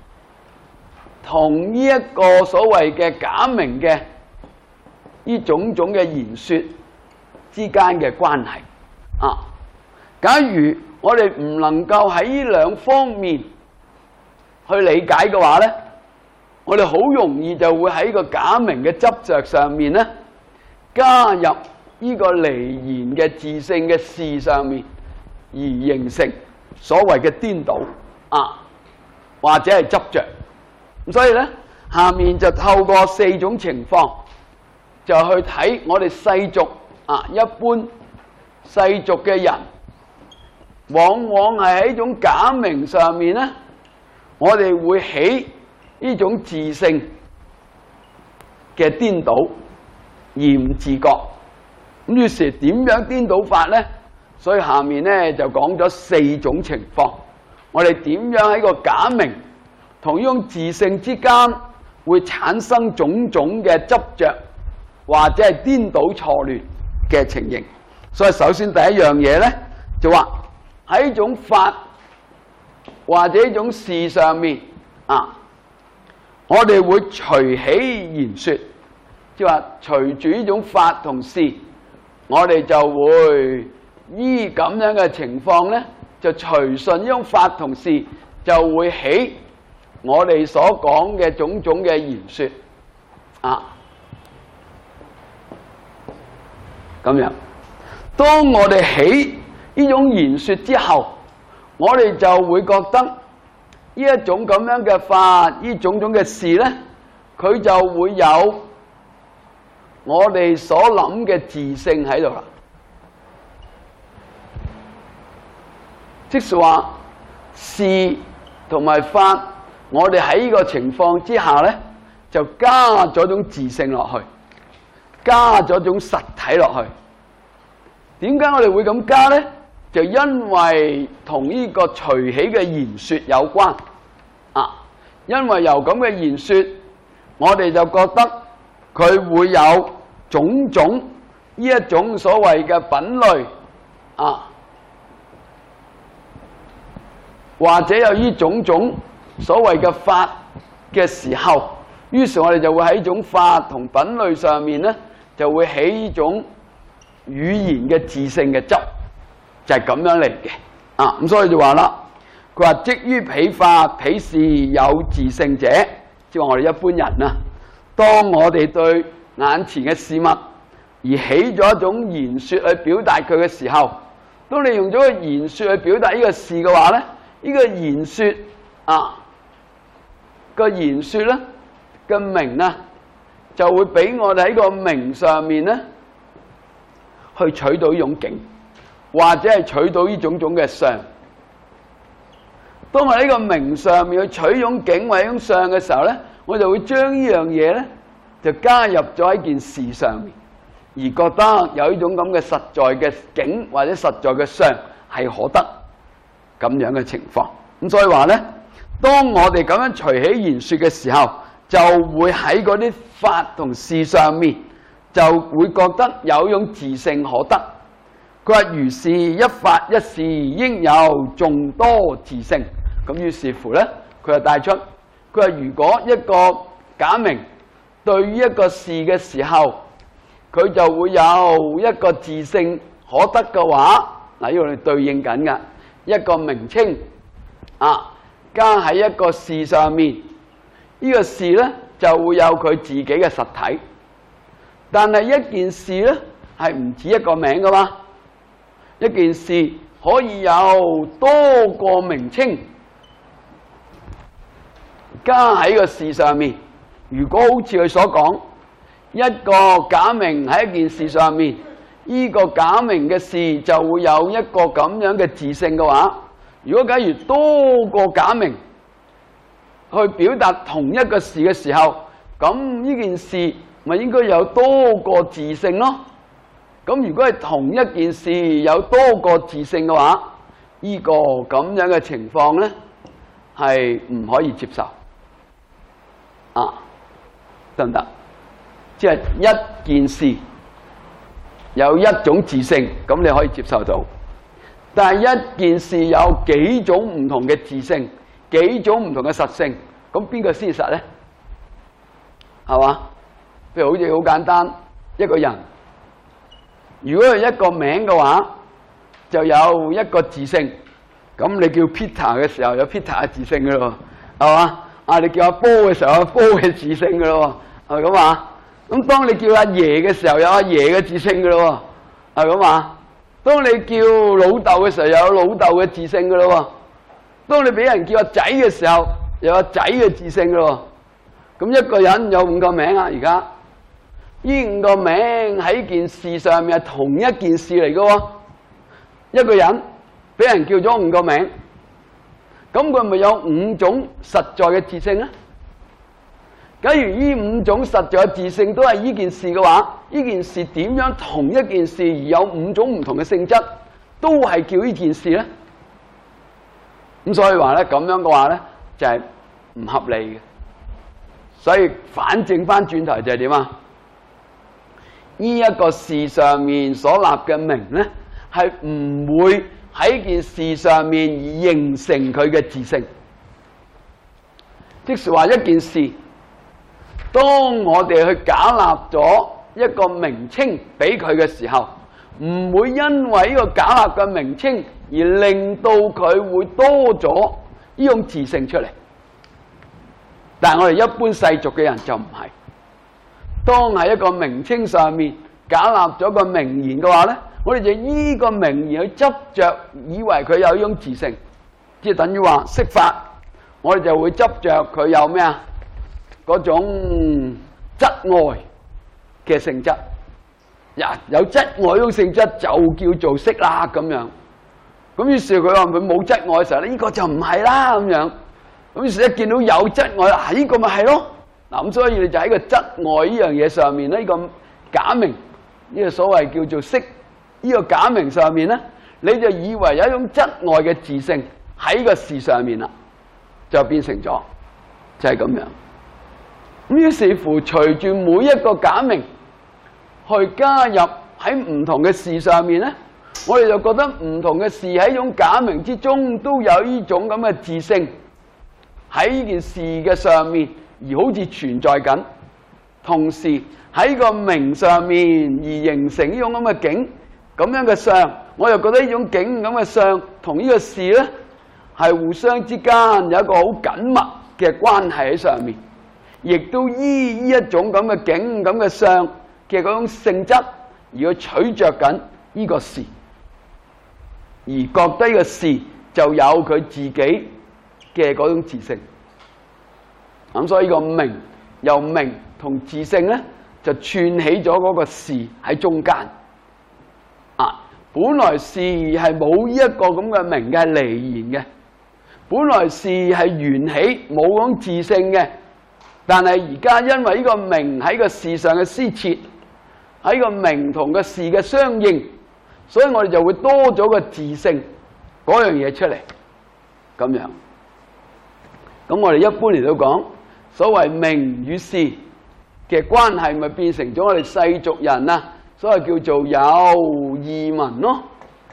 同呢一個所謂嘅假名嘅呢種種嘅言說之間嘅關係啊。假如我哋唔能夠喺呢兩方面去理解嘅話咧，我哋好容易就會喺個假名嘅執着上面咧加入呢個離言嘅自性嘅事上面，而形成所謂嘅顛倒啊，或者係執着。咁所以咧下面就透過四種情況，就去睇我哋世俗啊，一般世俗嘅人，往往係喺一種假名上面咧，我哋會起呢種自性嘅顛倒而唔自覺。咁於是點樣顛倒法咧？所以下面咧就講咗四種情況，我哋點樣喺個假名同呢種自性之間會產生種種嘅執着，或者係顛倒錯亂嘅情形。所以首先第一樣嘢咧，就話喺呢種法或者呢種事上面啊，我哋會隨起言說，即係話隨住呢種法同事，我哋就會依咁樣嘅情況咧，就隨順呢種法同事，就會起我哋所講嘅種種嘅言說啊。咁樣，當我哋起呢種言說之後，我哋就會覺得呢一種咁樣嘅法，呢種種嘅事咧，佢就會有我哋所諗嘅自性喺度啦。即是話事同埋法，我哋喺呢個情況之下咧，就加咗種自性落去，加咗種實體落去。點解我哋會咁加咧？就因為同呢個隨起嘅言說有關啊。因為由咁嘅言說，我哋就覺得佢會有種種呢一種所謂嘅品類啊，或者有呢種種所謂嘅法嘅時候，於是我哋就會喺呢種法同品類上面咧，就會起呢種語言嘅自性嘅執，就係咁樣嚟嘅啊。咁所以就話啦，佢話即於彼法彼事有自性者，即係話我哋一般人啊，當我哋對眼前嘅事物而起咗一種言說去表達佢嘅時候，當你用咗個言說去表達呢個事嘅話咧，呢個言說啊，個言說咧嘅名啊，就會俾我哋喺個名上面咧去取到呢種境，或者係取到呢種種嘅相。當我喺個名上面去取呢種境或者呢種相嘅時候咧，我就會將呢樣嘢咧就加入咗喺件事上面，而覺得有呢種咁嘅實在嘅境或者實在嘅相係可得咁樣嘅情況。咁所以話咧，當我哋咁樣隨起言說嘅時候，就會喺嗰啲法同事上面就會覺得有一種自性可得。佢話如是一法一事應有眾多自性。咁於是乎咧，佢就帶出，佢話如果一個假名對於一個事嘅時候，佢就會有一個自性可得嘅話，嗱，呢個係對應緊嘅一個名稱啊，加喺一個事上面，呢個事咧就會有佢自己嘅實體。但係一件事咧係唔止一個名噶嘛，一件事可以有多個名稱加喺個事上面。如果好似佢所講，一個假名喺一件事上面，呢個假名嘅事就會有一個咁樣嘅自性嘅話，如果假如多個假名去表達同一個事嘅時候，咁呢件事咪應該有多個自性咯。咁如果係同一件事有多個自性嘅話，呢個咁樣嘅情況咧係唔可以接受啊，得唔得？即係一件事有一種自性，咁你可以接受到。但係一件事有幾種唔同嘅自性，幾種唔同嘅實性，咁邊個先實咧？係嘛？譬如好似好簡單，一個人如果係一個名嘅話，就有一個自性。咁你叫 Peter 嘅時候，有 Peter 嘅自性噶咯，係嘛？啊，你叫阿波嘅時候，有波嘅自性噶咯，係咪咁啊？咁當你叫阿爺嘅時候，有阿爺嘅自性噶咯，係咁啊？當你叫老豆嘅時候，有老豆嘅自性噶咯。當你俾人叫阿仔嘅時候，有阿仔嘅自性噶咯。 咁一個人有五個名啊！而家呢五個名喺件事上面係同一件事嚟嘅喎。一個人俾人叫咗五個名，咁佢咪有五種實在嘅自性咧？假如呢五種實在嘅自性都係呢件事嘅話，呢件事點樣同一件事而有五種唔同嘅性質，都係叫呢件事咧？咁所以話咧，咁樣嘅話咧就係唔合理嘅。所以反正翻轉頭就係點啊？呢一個事上面所立嘅名咧，係唔會喺件事上面而形成佢嘅自性。即是話一件事，當我哋去假立咗一個名稱俾佢嘅時候，唔會因為呢個假立嘅名稱而令到佢會多咗呢種自性出嚟。但係我哋一般世俗嘅人就唔係。當喺一個名稱上面假立咗個名言嘅話咧，我哋就依個名言去執着，以為佢有呢種自性，即係等於話釋法，我哋就會執着佢有咩啊？嗰種質愛嘅性質。呀，有質愛嗰種性質就叫做釋啦咁樣。咁於是佢話佢冇質愛嘅時候咧，呢個就唔係啦咁樣。咁於是一見到有質愛，啊呢個咪係咯。嗱咁所以你就喺個質愛呢樣嘢上面咧，呢個假名呢個所謂叫做釋呢個假名上面咧，你就以為有一種質愛嘅自性喺個事上面啦，就變成咗就係咁樣。咁於是乎隨住每一個假名去加入喺唔同嘅事上面咧，我哋就覺得唔同嘅事喺呢種假名之中都有呢種咁嘅自性喺呢件事嘅上面，而好似存在緊。同時喺個名上面而形成呢種咁嘅境咁樣嘅相，我又覺得呢種境咁嘅相同呢個事咧係互相之間有一個好緊密嘅關係喺上面，亦都依呢一種咁嘅境咁嘅相嘅嗰種性質而去取着緊呢個事，而覺得呢個事就有佢自己嘅嗰種自性。咁所以呢個名由名同自性咧，就串起咗嗰個事喺中間。啊，本來事係冇呢一個咁嘅名嘅，係離言嘅。本來事係緣起冇嗰種自性嘅，但係而家因為呢個名喺個事上嘅施設，喺個名同個事嘅相應，所以我哋就會多咗個自性嗰樣嘢出嚟。咁樣，咁我哋一般嚟到講，所謂名與事嘅關係，咪變成咗我哋世俗人啊，所謂叫做有義文咯，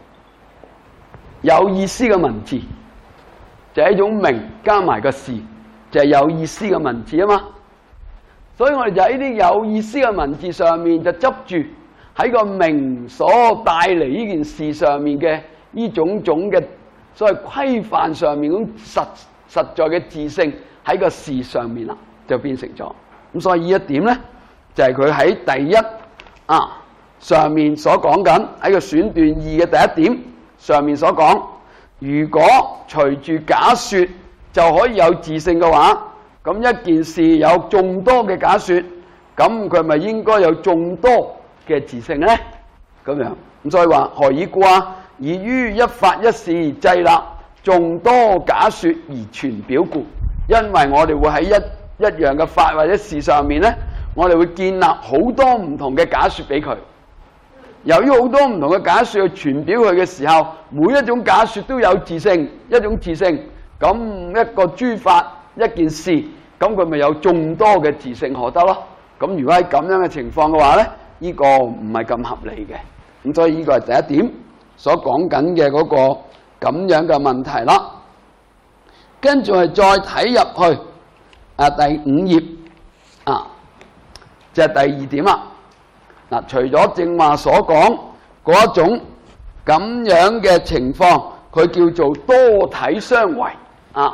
有意思嘅文字，就係一種名加埋個事，就係有意思嘅文字啊嘛。所以我哋就喺呢啲有意思嘅文字上面，就執住喺個名所帶嚟呢件事上面嘅呢種種嘅所謂規範上面咁實實在嘅自性喺個事上面啦，就變成咗。咁所以呢一點咧，就係佢喺第一啊上面所講緊喺個選段二嘅第一點上面所講，如果隨住假說就可以有自性嘅話，咁一件事有眾多嘅假說，咁佢咪應該有眾多嘅自性咧？咁樣咁所以話何以故啊？以於一法一事而制立眾多假說而傳表故。因為我哋會喺一一樣嘅法或者事上面咧，我哋會建立好多唔同嘅假說俾佢。由於好多唔同嘅假說去傳表佢嘅時候，每一種假說都有自性，一種自性。咁一個諸法一件事，咁佢咪有眾多嘅自性可得咯？咁如果喺咁樣嘅情況嘅話咧，呢個唔係咁合理嘅。咁所以呢個係第一點所講緊嘅嗰個咁樣嘅問題啦。跟住係再睇入去啊，第五頁啊，就係第二點啦。嗱，除咗正話所講嗰一種咁樣嘅情況，佢叫做多體相違啊。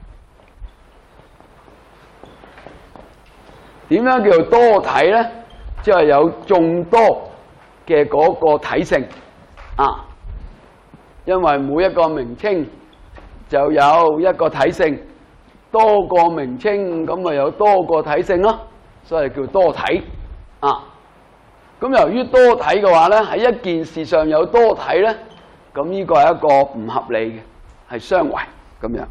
點樣叫做多體咧？即係有眾多嘅嗰個體性啊，因為每一個名稱就有一個體性， 多個名稱，咁咪有多個體性咯，所以叫多體啊。咁由於多體嘅話咧，喺一件事上有多體咧，咁呢個係一個唔合理嘅，係相違咁樣。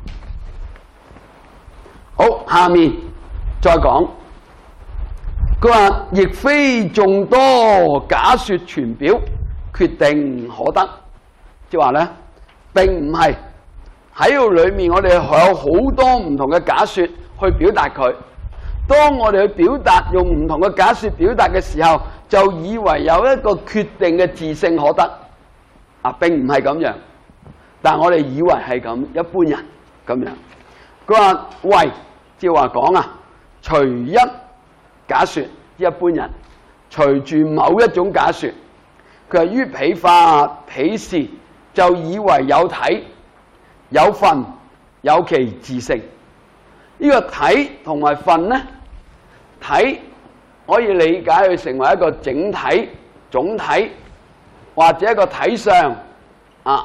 好，下面再講，佢話亦非眾多假說傳表，決定可得，即係話咧，並唔係喺度裏面，我哋有好多唔同嘅假說去表達佢。當我哋去表達用唔同嘅假說表達嘅時候，就以為有一個決定嘅自性可得，啊，並唔係咁樣。但係我哋以為係咁，一般人咁樣。佢話為，即係話講啊，隨一假說，一般人隨住某一種假說，佢係於彼法彼事，就以為有體、有分、有其自性。呢、這個體同埋分呢，體可以理解佢成為一個整體、總體，或者一個體相啊，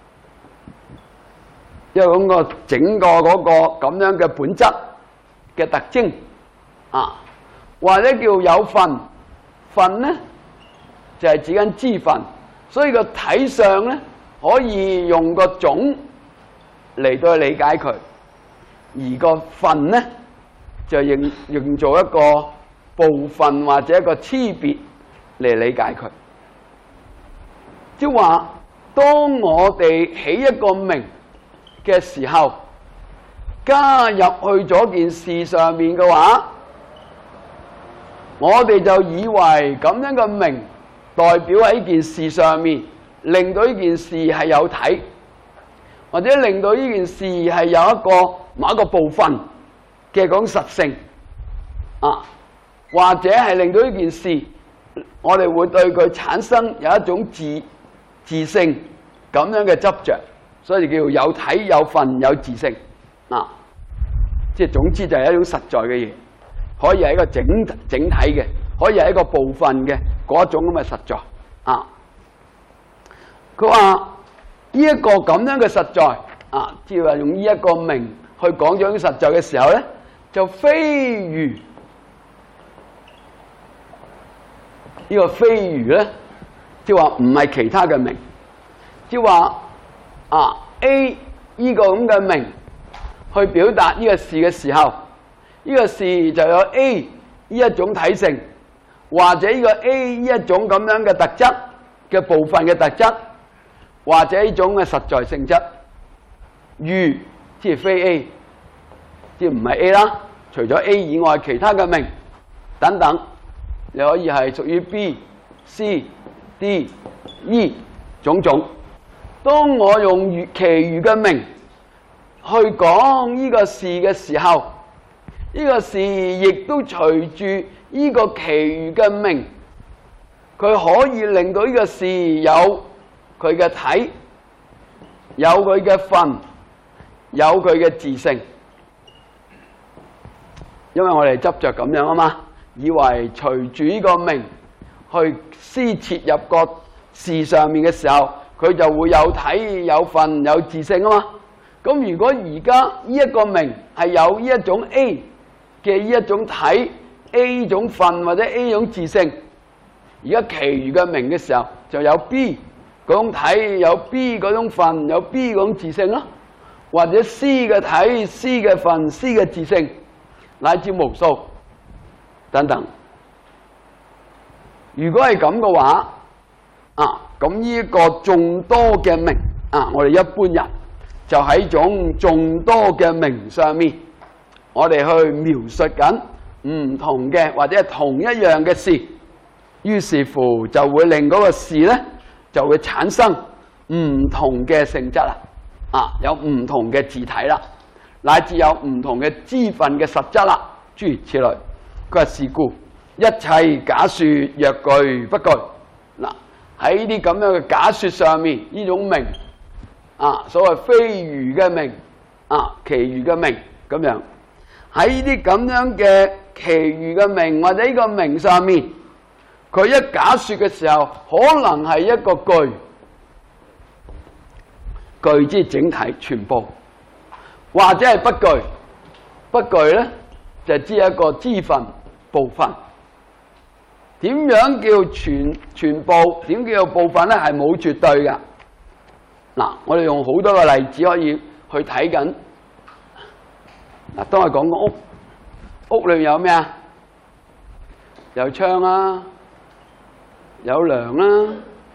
一個咁個整個嗰個咁樣嘅本質嘅特徵啊，或者叫有分。分呢就係、是、指緊支分，所以個體相呢可以用個總嚟到去理解佢，而個分呢就用用做一個部分或者一個差別嚟理解佢。即係話，當我哋起一個名嘅時候，加入去咗件事上面嘅話，我哋就以為咁樣嘅名代表喺呢件事上面，令到呢件事係有體，或者令到呢件事係有一個某一個部分嘅講實性啊，或者係令到呢件事，我哋會對佢產生有一種自自性咁樣嘅執着，所以叫有體、有分、有自性啊。即係總之就係一種實在嘅嘢。可以係一個整整體嘅，可以係一個部分嘅嗰種咁嘅實在啊。佢話呢一個咁樣嘅實在啊，即係話用呢一個名去講咗啲實在嘅時候咧，就非如呢個非如咧，即係話唔係其他嘅名，即係話啊 A 呢個咁嘅名去表達呢個事嘅時候。呢個事就有 A 呢一種體性，或者呢個 A 呢一種咁樣嘅特質嘅部分嘅特質，或者呢種嘅實在性質。如即係非 A， 即係唔係 A 啦，除咗 A 以外其他嘅名等等，你可以係屬於 B、C、D、E 種種。當我用其餘嘅名去講呢個事嘅時候，呢個事亦都隨住呢個其餘嘅名，佢可以令到呢個事有佢嘅體，有佢嘅分，有佢嘅自性。因為我哋執着咁樣啊嘛，以為隨住呢個名去施切入個事上面嘅時候，佢就會有體、有分、有自性啊嘛。咁如果而家呢一個名係有呢一種 A 嘅呢一種體 A 種分或者 A 種自性，而家其餘嘅名嘅時候就有 B 嗰種體，有 B 嗰種分，有 B 嗰種自性咯，或者 C 嘅體、C 嘅分、C 嘅自性，乃至無數等等。如果係咁嘅話，啊，咁呢一個眾多嘅名啊，我哋一般人就喺種眾多嘅名上面，我哋去描述緊唔同嘅或者係同一樣嘅事，於是乎就會令嗰個事咧就會產生唔同嘅性質啦，啊，有唔同嘅字體啦，乃至有唔同嘅支分嘅實質啦，諸如此類。佢話是故一切假說若具不具，嗱，喺呢啲咁樣嘅假說上面，呢種名啊，所謂非餘嘅名啊，其餘嘅名咁樣。喺呢啲咁樣嘅其餘嘅名或者呢個名上面，佢一假說嘅時候，可能係一個句，句即係整體全部，或者係不具， 不具咧就只係一個支分部分。點樣叫全全部？點叫部分咧？係冇絕對㗎。嗱，我哋用好多個例子可以去睇緊。嗱，當我講個屋，屋裏面有咩啊？有窗啦，有梁啦，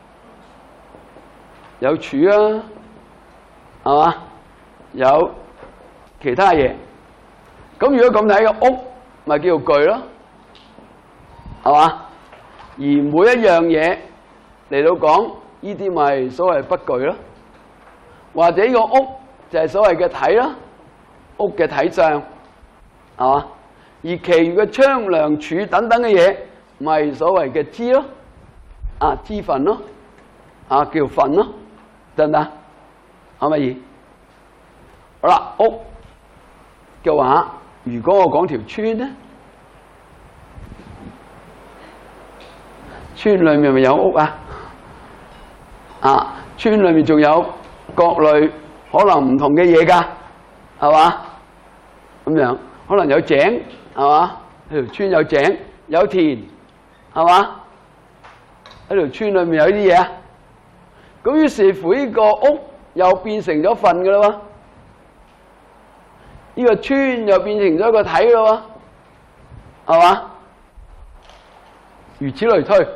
有柱啦，係嘛？有其他嘢。咁如果咁睇個屋，咪叫做具咯，係嘛？而每一樣嘢嚟到講，呢啲咪所謂不具咯，或者呢個屋就係所謂嘅體咯，屋嘅體相，係嘛？而其餘嘅窗梁柱等等嘅嘢，咪所謂嘅支咯，啊支分咯，啊叫分咯，得唔得？可唔可以？好啦，屋嘅話，如果我講條村咧？村裏面咪有屋啊？啊，村裏面仲有各類可能唔同嘅嘢㗎，係嘛？咁樣可能有井，係嘛？條村有井有田，係嘛？喺條村裏面有啲嘢啊。咁於是乎呢個屋又變成咗份㗎啦喎，呢個村又變成咗一個體啦喎，係嘛？如此類推。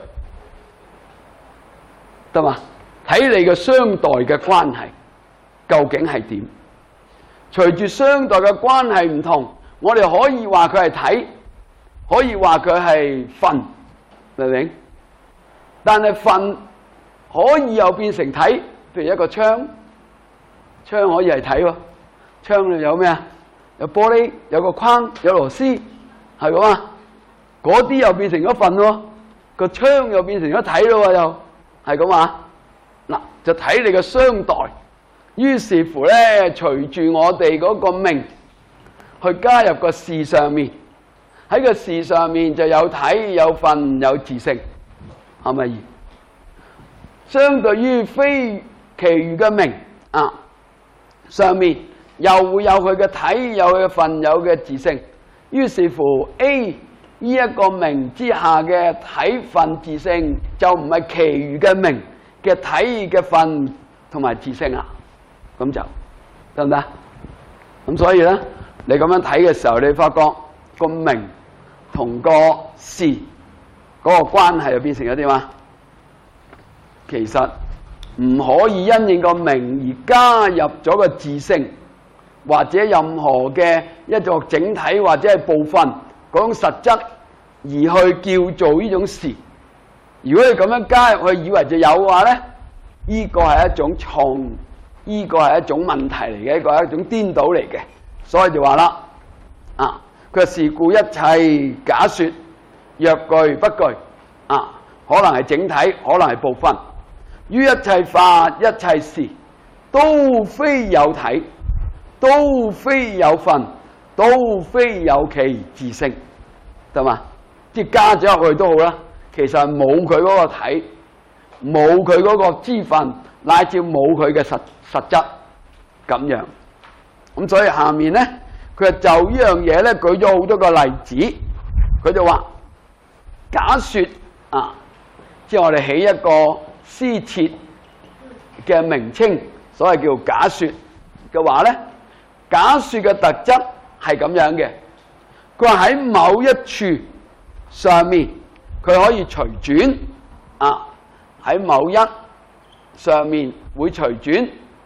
得嘛？睇你嘅相代嘅關係究竟係點？隨住相代嘅關係唔同，我哋可以話佢係體，可以話佢係分，明唔明？但係分可以又變成體，譬如一個窗，窗可以係體喎。窗裏有咩啊？有玻璃，有個框，有螺絲，係咁啊？嗰啲又變成咗分喎，個窗又變成咗體咯喎，又。係咁啊！嗱，就睇你嘅相代。於是乎咧，隨住我哋嗰個命去加入個事上面，喺個事上面就有體、有分、有自性，係咪？相對於非其餘嘅命啊，上面又會有佢嘅體、有佢嘅分、有嘅自性。於是乎 A。呢一個名之下嘅體分自性，就唔係其餘嘅名嘅體嘅分同埋自性啊，咁就得唔得？咁所以咧，你咁樣睇嘅時候，你發覺個名同個事嗰個關係就變成咗點啊？其實唔可以因應個名而加入咗個自性，或者任何嘅一個整體或者係部分。嗰種實質而去叫做呢種事，如果你咁樣加入去，以為就有嘅話咧，呢個係一種錯，呢個係一種問題嚟嘅，呢個係一種顛倒嚟嘅，所以就話啦，啊，佢話是故一切假說，若具不具，啊，可能係整體，可能係部分，於一切法、一切事，都非有體，都非有分。都非有其自性，得嘛？即係加咗入去都好啦，其實冇佢嗰個體，冇佢嗰個支分，乃至冇佢嘅實實質咁樣。咁所以下面咧，佢就呢樣嘢咧，舉咗好多個例子。佢就話假說啊，即係我哋起一個施設嘅名稱，所謂叫假說嘅話咧，假說嘅特質。係咁樣嘅，佢話喺某一處上面，佢可以隨轉啊，喺某一上面會隨轉，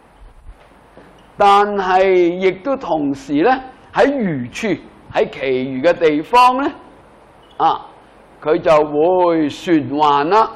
但係亦都同時咧喺餘處，喺其餘嘅地方咧啊，佢就會旋環啦，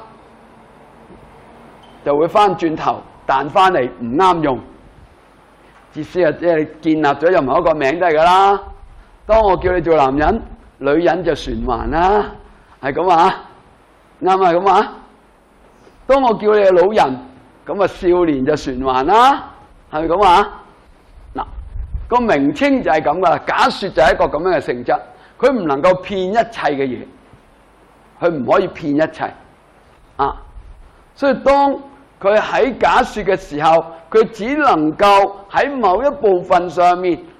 就會翻轉頭彈翻嚟唔啱用。意思啊，即係建立咗任何一個名都係噶啦。當我叫你做男人，女人就旋環啦，係咁啊，啱啊咁啊。當我叫你係老人，咁啊少年就旋環啦，係咪咁啊？嗱，個名稱就係咁噶啦。假說就係一個咁樣嘅性質，佢唔能夠騙一切嘅嘢，佢唔可以騙一切啊。所以當佢喺假說嘅時候，佢只能夠喺某一部分上面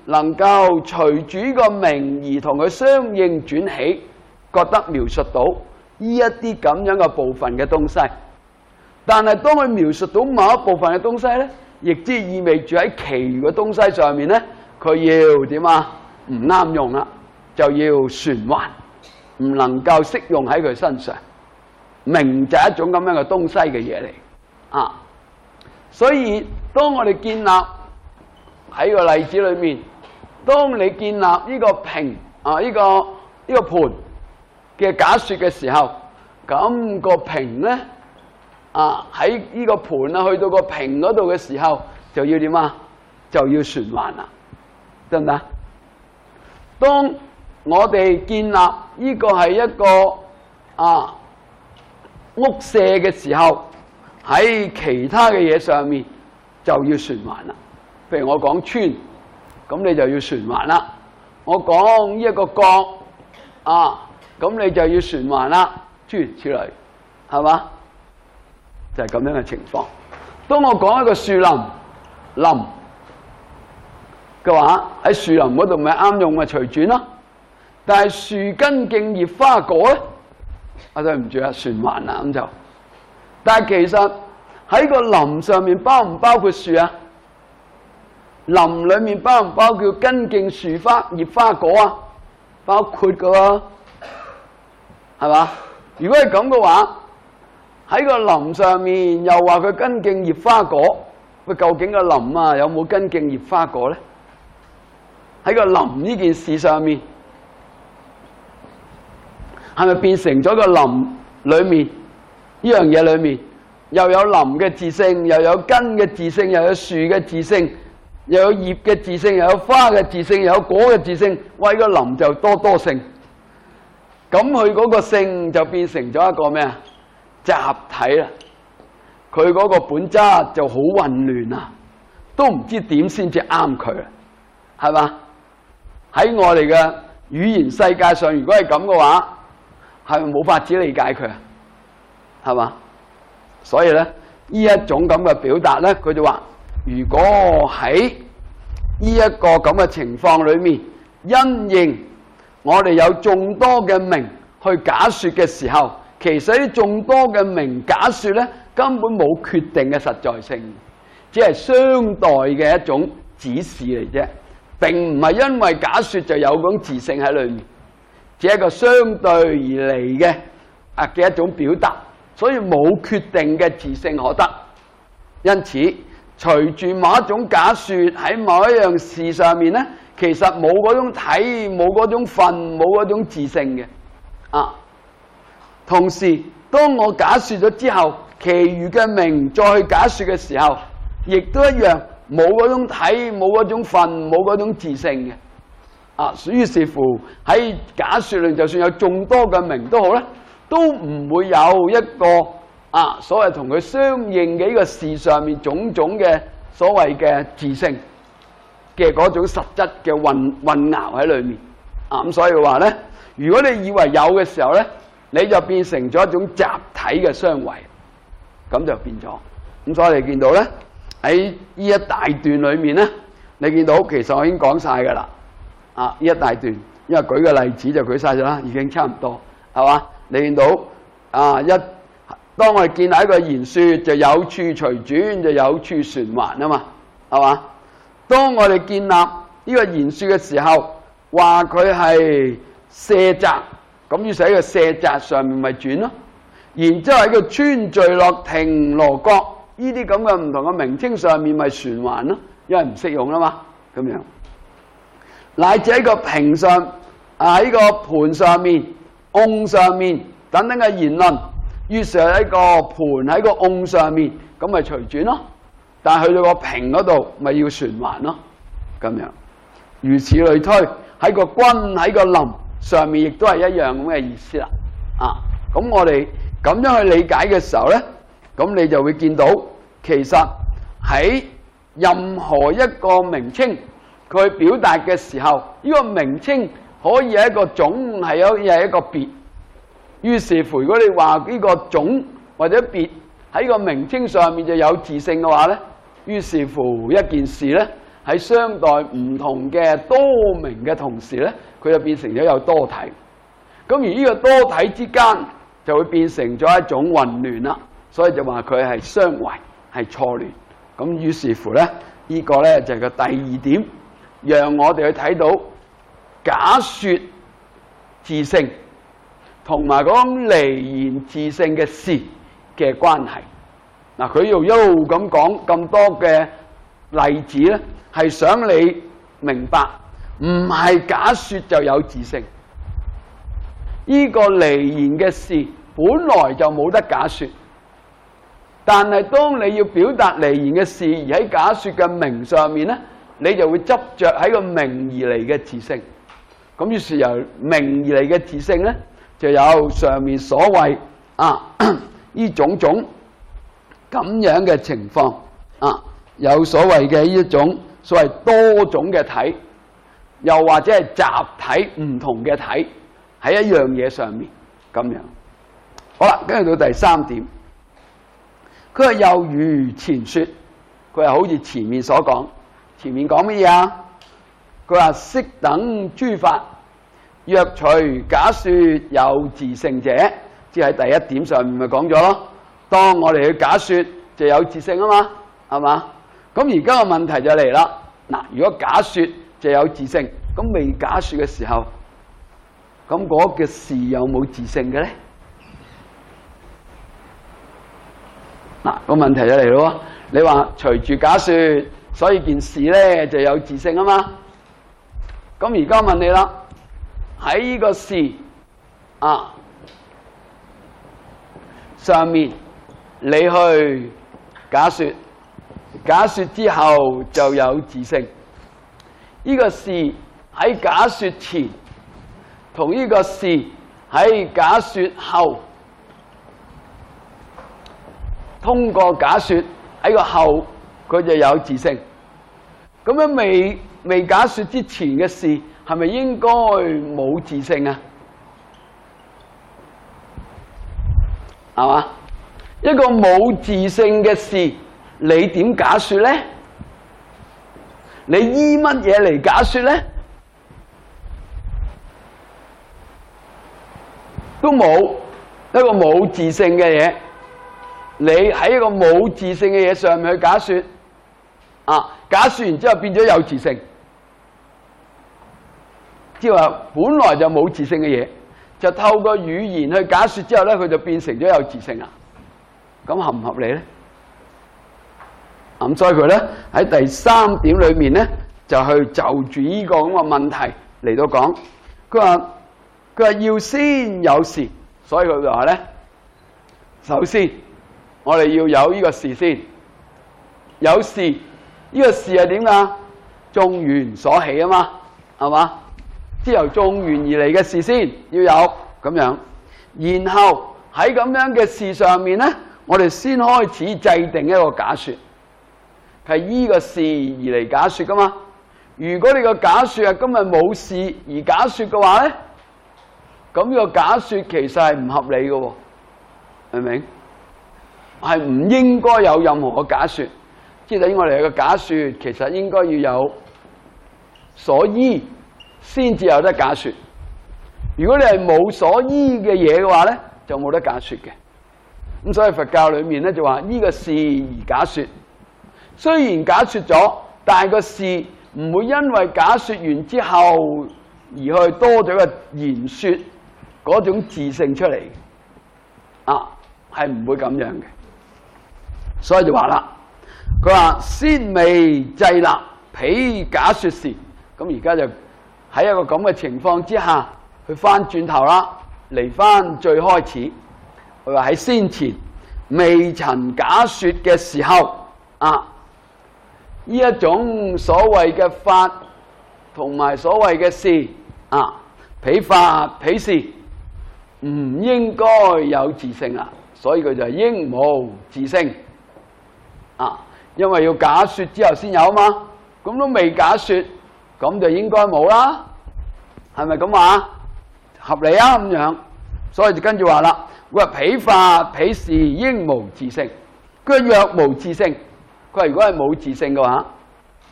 能夠隨住呢個名而同佢相應轉起，覺得描述到呢一啲咁樣嘅部分嘅東西。但係當佢描述到某一部分嘅東西咧，亦即係意味住喺其餘嘅東西上面咧，佢要點啊？唔啱用啦，就要償還，唔能夠適用喺佢身上。名就係一種咁樣嘅東西嘅嘢嚟啊！所以當我哋建立喺個例子裏面，當你建立呢個瓶啊，呢個呢個盤嘅假說嘅時候，咁個瓶咧啊喺呢個盤啊去到個瓶嗰度嘅時候，就要點啊？就要償還啦，得唔得？當我哋建立呢個係一個啊屋舍嘅時候，喺其他嘅嘢上面就要償還啦。譬如我講村，咁你就要償還啦。我講呢一個角啊，咁你就要償還啦。諸如此類，係嘛？就係咁樣嘅情況。當我講一個樹林林嘅話，喺樹林嗰度咪啱用咪隨轉咯。但係樹根莖葉花果咧，啊對唔住啊，償還啦咁就。但係其實喺個林上面包唔包括樹啊？林裏面包唔包括根莖樹花葉花果啊？包括噶喎，係嘛？如果係咁嘅話，喺個林上面又話佢根莖葉花果，喂，究竟個林啊有冇根莖葉花果咧？喺個林呢件事上面，係咪變成咗個林裏面呢樣嘢裏面又有林嘅自性，又有根嘅自性，又有樹嘅自性，又有葉嘅自性，又有花嘅自性，又有果嘅自性？喂，個林就多多性，咁佢嗰個性就變成咗一個咩啊？集體啦，佢嗰個本質就好混亂啊，都唔知點先至啱佢，係嘛？喺我哋嘅語言世界上，如果係咁嘅話，係咪冇法子理解佢啊？係嘛？所以咧，呢一種咁嘅表達咧，佢就話：如果喺呢一個咁嘅情況裏面，因應我哋有眾多嘅名去假說嘅時候，其實呢眾多嘅名假說咧，根本冇決定嘅實在性，只係相待嘅一種指示嚟啫，並唔係因為假說就有種自性喺裏面，只係一個相對而嚟嘅啊嘅一種表達，所以冇決定嘅自性可得。因此，隨住某一種假說喺某一樣事上面咧，其實冇嗰種體，冇嗰種分，冇嗰種自性嘅啊。同時，當我假說咗之後，其餘嘅名再去假說嘅時候，亦都一樣冇嗰種體，冇嗰種分，冇嗰種自性嘅啊。於是乎喺假說裏，就算有眾多嘅名都好咧，都唔會有一個啊所謂同佢相應嘅呢個事上面種種嘅所謂嘅自性嘅嗰種實質嘅混混淆喺裏面啊。咁所以話咧，如果你以為有嘅時候咧，你就變成咗一種集體嘅相違，咁就變咗。咁所以你見到咧，喺呢一大段裏面咧，你見到其實我已經講晒㗎啦。啊，呢一大段，因為舉個例子就舉晒咗啦，已經差唔多，係嘛？你見到啊，一當我哋建立一個言說，就有處隨轉，就有處償還啊嘛，係嘛？當我哋建立呢個言說嘅時候，話佢係舍宅。咁於是喺個舍宅上面咪轉咯，然之後喺個村聚落亭羅閣呢啲咁嘅唔同嘅名稱上面咪償還咯，因為唔適用啦嘛，咁樣。乃至喺個瓶上啊，喺個盤上面、甕上面等等嘅言論，於是喺個盤喺個甕上面，咁咪隨轉咯。但係去到個瓶嗰度，咪要償還咯，咁樣。如此類推，喺個君喺個林上面亦都係一樣咁嘅意思啦，啊，咁我哋咁樣去理解嘅時候咧，咁你就會見到，其實喺任何一個名稱佢表達嘅時候，呢個名稱可以係一個種，係有係一個別。於是乎，如果你話呢個種或者別喺個名稱上面就有自性嘅話咧，於是乎一件事咧喺相待唔同嘅多名嘅同時咧，佢就變成咗有多體。咁而呢個多體之間就會變成咗一種混亂啦，所以就話佢係相違，係錯亂。咁於是乎咧，呢個咧就係個第二點，讓我哋去睇到假說自性同埋嗰種離言自性嘅事嘅關係。嗱，佢又一路咁講咁多嘅例子咧，係想你明白，唔係假說就有自性。呢個離言嘅事本來就冇得假說，但係當你要表達離言嘅事，而喺假說嘅名上面咧，你就會執着喺個名而嚟嘅自性。咁於是由名而嚟嘅自性咧，就有上面所謂啊呢種種咁樣嘅情況啊，有所謂嘅呢一種所謂多種嘅體，又或者係集體唔同嘅體喺一樣嘢上面咁樣。好啦，跟住到第三點，佢話又如前說，佢係好似前面所講，前面講乜嘢啊？佢話悉等諸法，若除假說有自性者，即係喺第一點上面咪講咗咯。當我哋去假說就有自性啊嘛，係嘛？咁而家個問題就嚟啦。嗱，如果假說就有自性，咁未假說嘅時候，咁嗰個事有冇自性嘅咧？嗱，個問題就嚟咯。你話隨住假說，所以件事咧就有自性啊嘛。咁而家問你啦，喺呢個事啊上面，你去假說，假說之後就有自性。呢個事喺假說前，同呢個事喺假說後，通過假說喺個後，佢就有自性。咁樣未未假說之前嘅事，係咪應該冇自性啊？係嘛？一個冇自性嘅事，你點假說咧？你依乜嘢嚟假說咧？都冇一個冇自性嘅嘢，你喺一個冇自性嘅嘢上面去假說，啊，假說完之後變咗有自性，即係話本來就冇自性嘅嘢，就透過語言去假說之後咧，佢就變成咗有自性啦。咁合唔合理咧？咁所以佢咧喺第三點裏面咧，就去就住呢個咁嘅問題嚟到講。佢話佢話要先有事，所以佢就話咧，首先我哋要有呢個事先，有事呢、呢個事係點㗎？眾緣所起啊嘛，係嘛？即由眾緣而嚟嘅事先要有咁樣，然後喺咁樣嘅事上面咧，我哋先開始制定一個假說，係依個事而嚟假說噶嘛。如果你個假說係今日冇事而假說嘅話咧，咁呢個假說其實係唔合理嘅喎，明唔明？係唔應該有任何嘅假說，即係等於我哋嘅假說，其實應該要有所依先至有得假說。如果你係冇所依嘅嘢嘅話咧，就冇得假說嘅。咁所以佛教裏面咧就話呢個事而假說，雖然假說咗，但係個事唔會因為假說完之後而去多咗個言說嗰種自性出嚟，啊，係唔會咁樣嘅。所以就話啦，佢話先未制立彼假說時，咁而家就喺一個咁嘅情況之下，去翻轉頭啦，嚟翻最開始。佢話喺先前未曾假說嘅時候，啊，呢一種所謂嘅法同埋所謂嘅事，啊，彼法彼事唔應該有自性啦，所以佢就係應無自性，啊，因為要假說之後先有啊嘛，咁都未假說，咁就應該冇啦，係咪咁話？合理啊咁樣，所以就跟住話啦。佢話彼法彼事應無自性，佢話若無自性，佢話如果係冇自性嘅話，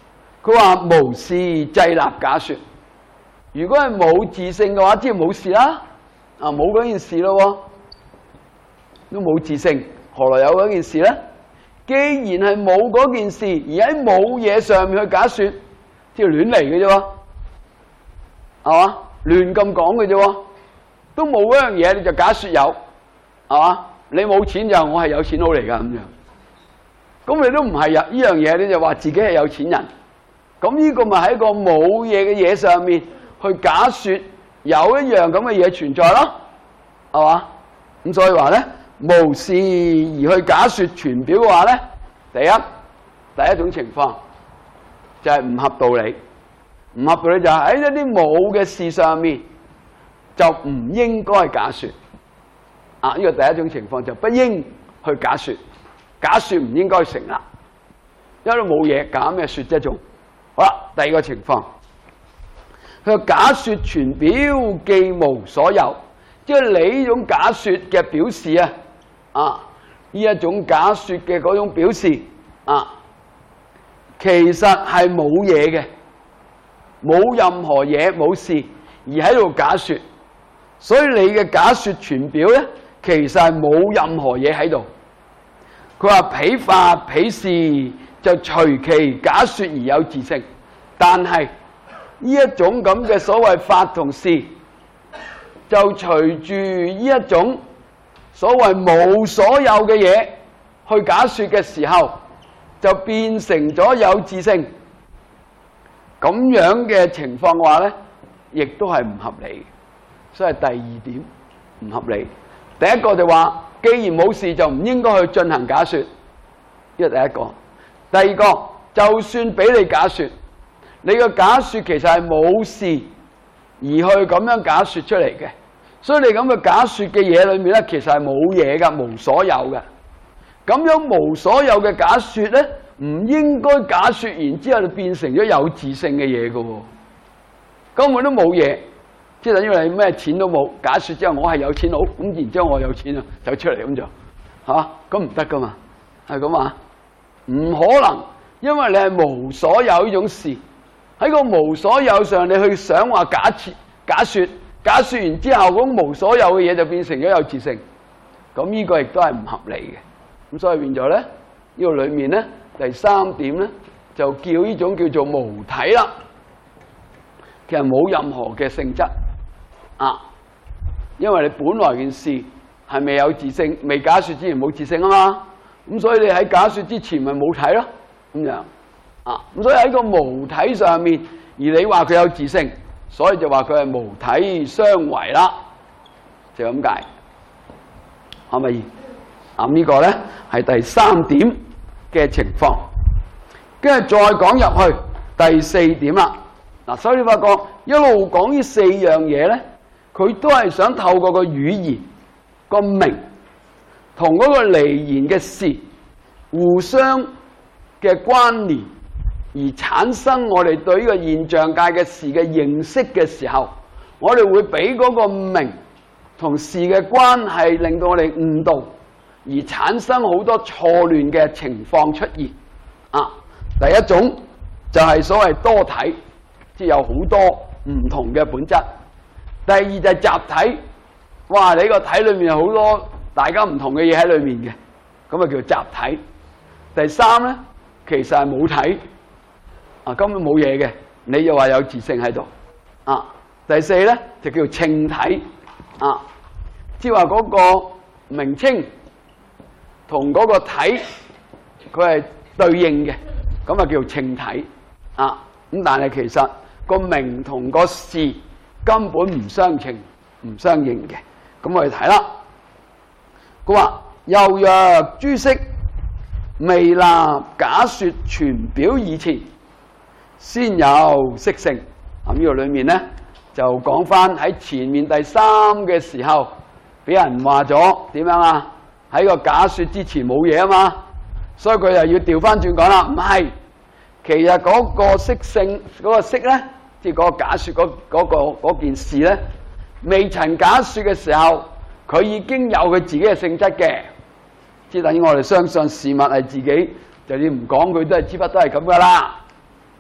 佢話無事製立假說。如果係冇自性嘅話，即係冇事啦。啊，冇嗰件事咯，都冇自性，何來有嗰件事咧？既然係冇嗰件事，而喺冇嘢上面去假說，即係亂嚟嘅啫喎，係嘛？亂咁講嘅啫喎，都冇嗰樣嘢你就假說有，係嘛？你冇錢就我係有錢佬嚟㗎咁樣，咁你都唔係呀？呢樣嘢你就話自己係有錢人，咁呢個咪喺個冇嘢嘅嘢上面去假說有一樣咁嘅嘢存在咯，係嘛？咁所以話咧，無事而去假說傳表嘅話咧，第一第一種情況就係唔合道理，唔合道理就係喺一啲冇嘅事上面就唔應該假說。啊，呢個第一種情況就不應去假說，假說唔應該成立，因為冇嘢假咩說啫仲。好啦，第二個情況，佢假說傳表既無所有，即係你呢種假說嘅表示啊，啊呢一種假說嘅嗰種表示啊，其實係冇嘢嘅，冇任何嘢冇事而喺度假說，所以你嘅假說傳表咧，其實係冇任何嘢喺度。佢話彼法彼事就隨其假說而有自性，但係呢一種咁嘅所謂法同事，就隨住呢一種所謂冇所有嘅嘢去假說嘅時候，就變成咗有自性。咁樣嘅情況嘅話咧，亦都係唔合理。所以第二點唔合理。第一個就話，既然冇事就唔應該去進行假說，呢個第一個。第二個，就算俾你假說，你個假說其實係冇事而去咁樣假說出嚟嘅，所以你咁嘅假說嘅嘢裏面咧，其實係冇嘢噶，無所有嘅。咁樣無所有嘅假說咧，唔應該假說完之後就變成咗有自性嘅嘢噶喎，根本都冇嘢。即係等於你咩錢都冇，假說之後我係有錢佬，咁然之後我有錢啊，走出嚟咁就嚇，咁唔得噶嘛，係咁啊，唔可能，因為你係無所有呢種事，喺個無所有上，你去想話假設、假說、假說完之後，咁無所有嘅嘢就變成咗有自性，咁呢個亦都係唔合理嘅。咁所以變咗咧，呢個裏面咧第三點咧就叫呢種叫做無體啦，其實冇任何嘅性質。啊，因為你本來件事係未有自性，未假說之前冇自性啊嘛，咁所以你喺假說之前咪冇體咯，咁樣啊，咁所以喺個無體上面，而你話佢有自性，所以就話佢係無體相違啦，就咁解，可唔可以？啊，呢個咧係第三點嘅情況，跟住再講入去第四點啦。嗱，所以你發覺一路講呢四樣嘢咧。佢都係想透過個語言、個名同嗰個離言嘅事互相嘅關聯，而產生我哋對呢個現象界嘅事嘅認識嘅時候，我哋會俾嗰個名同事嘅關係令到我哋誤導，而產生好多錯亂嘅情況出現。啊，第一種就係所謂多體，即係有好多唔同嘅本質。第二就係集體，哇！你個體裏面有好多大家唔同嘅嘢喺裏面嘅，咁啊叫集體。第三咧，其實係冇體，啊根本冇嘢嘅，你又話有自性喺度。啊，第四咧就叫稱體，啊，即係話嗰個名稱同嗰個體佢係對應嘅，咁啊叫稱體。啊，咁但係其實個名同個事根本唔相稱、唔相應嘅，咁我哋睇啦。佢話：又若諸色未立假說傳表以前，先有色性。咁呢個裏面咧就講翻喺前面第三嘅時候，俾人話咗點樣啊？喺個假說之前冇嘢啊嘛，所以佢又要調翻轉講啦。唔係，其實嗰個色性嗰、嗰個色咧。即係嗰個假說嗰嗰個嗰件事咧，未曾假說嘅時候，佢已經有佢自己嘅性質嘅。即係等於我哋相信事物係自己，就算唔講佢都係知不都係咁噶啦。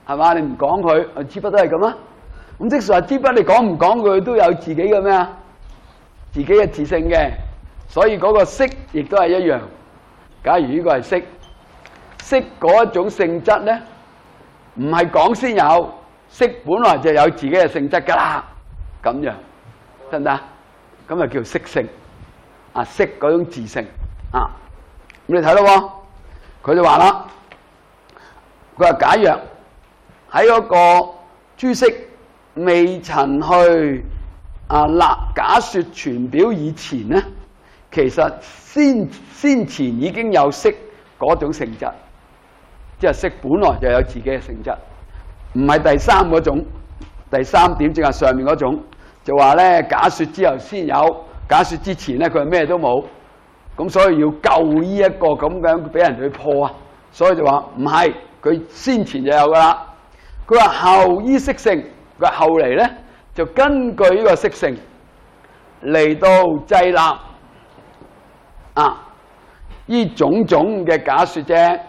係嘛？你唔講佢，支筆都係咁啊。咁即係話支筆你講唔講佢都有自己嘅咩啊？自己嘅自性嘅，所以嗰個色亦都係一樣。假如呢個係色，色嗰一種性質咧，唔係講先有，色本來就有自己嘅性質㗎啦。咁樣得唔得？咁啊叫色性啊，色嗰種自性啊。咁你睇咯，佢就話啦，佢話假若喺嗰個諸色未曾去啊立假說傳表以前咧，其實先先前已經有色嗰種性質，即係色本來就有自己嘅性質，唔係第三嗰種。第三點正係上面嗰種，就話咧假說之後先有，假說之前咧佢係咩都冇，咁所以要救呢一個咁樣俾人去破啊，所以就話唔係，佢先前就有噶啦。佢話後依色性，佢話後嚟咧就根據呢個色性嚟到製立啊呢種種嘅假說啫，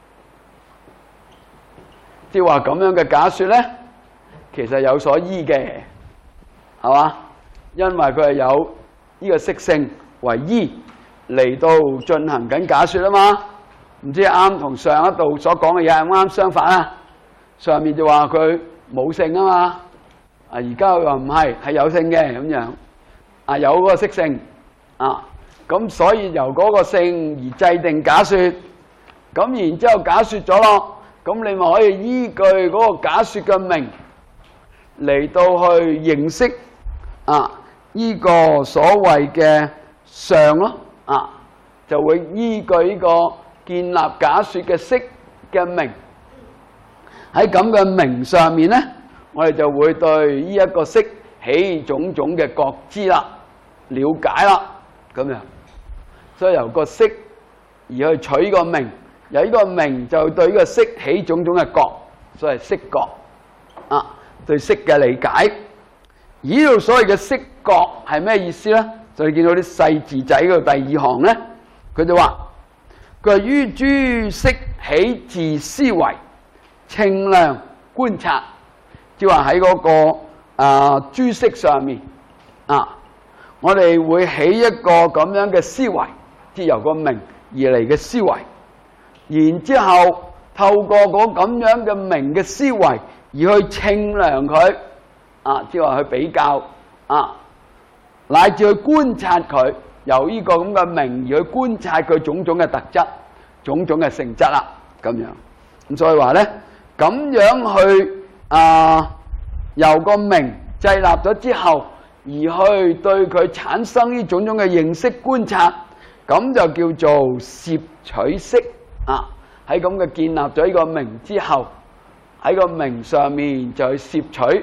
即係話咁樣嘅假說咧，其實有所依嘅，係嘛？因為佢係有呢個色性為依嚟到進行緊假說啊嘛。唔知啱同上一度所講嘅嘢係啱相反啊？上面就話佢冇性啊嘛，啊而家佢話唔係，係有性嘅咁樣，啊有嗰個色性啊，咁所以由嗰個性而制定假說，咁然之後假說咗咯，咁你咪可以依據嗰個假說嘅名嚟到去認識啊呢個所謂嘅相咯，啊就會依據呢個建立假說嘅色嘅名，喺咁嘅名上面咧，我哋就會對呢一個色起種種嘅覺知啦、了解啦，咁樣。所以由個色而去取個名，由呢個名就對呢個色起種種嘅覺，所謂色覺啊。對色嘅理解，而呢度所謂嘅色覺係咩意思咧？就見到啲細字仔嗰度第二行咧，佢就話：佢話於諸色起自思維，稱量觀察，即係話喺嗰個啊諸色上面啊，我哋會起一個咁樣嘅思維，即係由個名而嚟嘅思維，然之後透過嗰咁樣嘅名嘅思維。而去稱量佢，啊，即係話去比較，啊，乃至去觀察佢，由呢個咁嘅名而去觀察佢種種嘅特質、種種嘅性質啦，咁樣。咁所以話咧，咁樣去啊，由個名製立咗之後，而去對佢產生呢種種嘅認識觀察，咁就叫做攝取色啊。喺咁嘅建立咗呢個名之後。喺個名上面就去攝取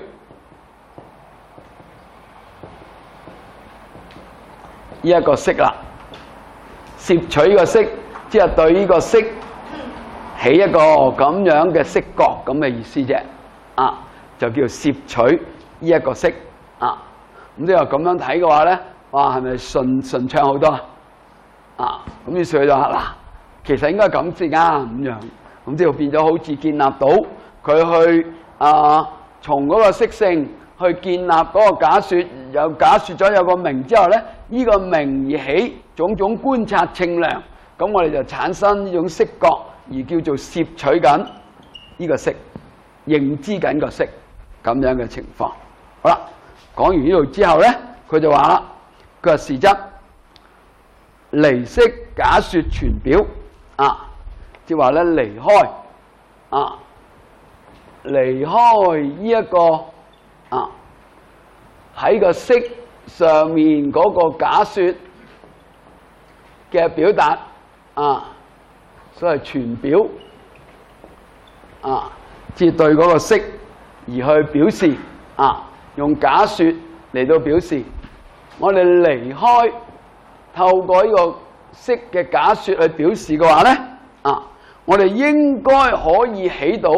呢一個色啦，攝取呢個色，即係對呢個色起一個咁樣嘅色覺咁嘅意思啫，啊，就叫攝取呢一個色啊。咁即係咁樣睇嘅話咧，哇，係咪順順暢好多啊？啊，咁於是佢就話嗱，其實應該咁先啱咁樣，咁即係變咗好似建立到。佢去啊，從嗰個色性去建立嗰個假說，又假說咗有個名之後咧，呢、這個名而起種種觀察稱量，咁我哋就產生呢種色覺，而叫做攝取緊呢個色，認知緊個色咁樣嘅情況。好啦，講完呢度之後咧，佢就話啦，佢話是則離色假說傳表啊，即係話咧離開啊。離開呢一個啊喺個色上面嗰個假說嘅表達啊，所謂傳表啊，即係對嗰個色而去表示啊，用假說嚟到表示。我哋離開透過呢個色嘅假說去表示嘅話咧啊，我哋應該可以起到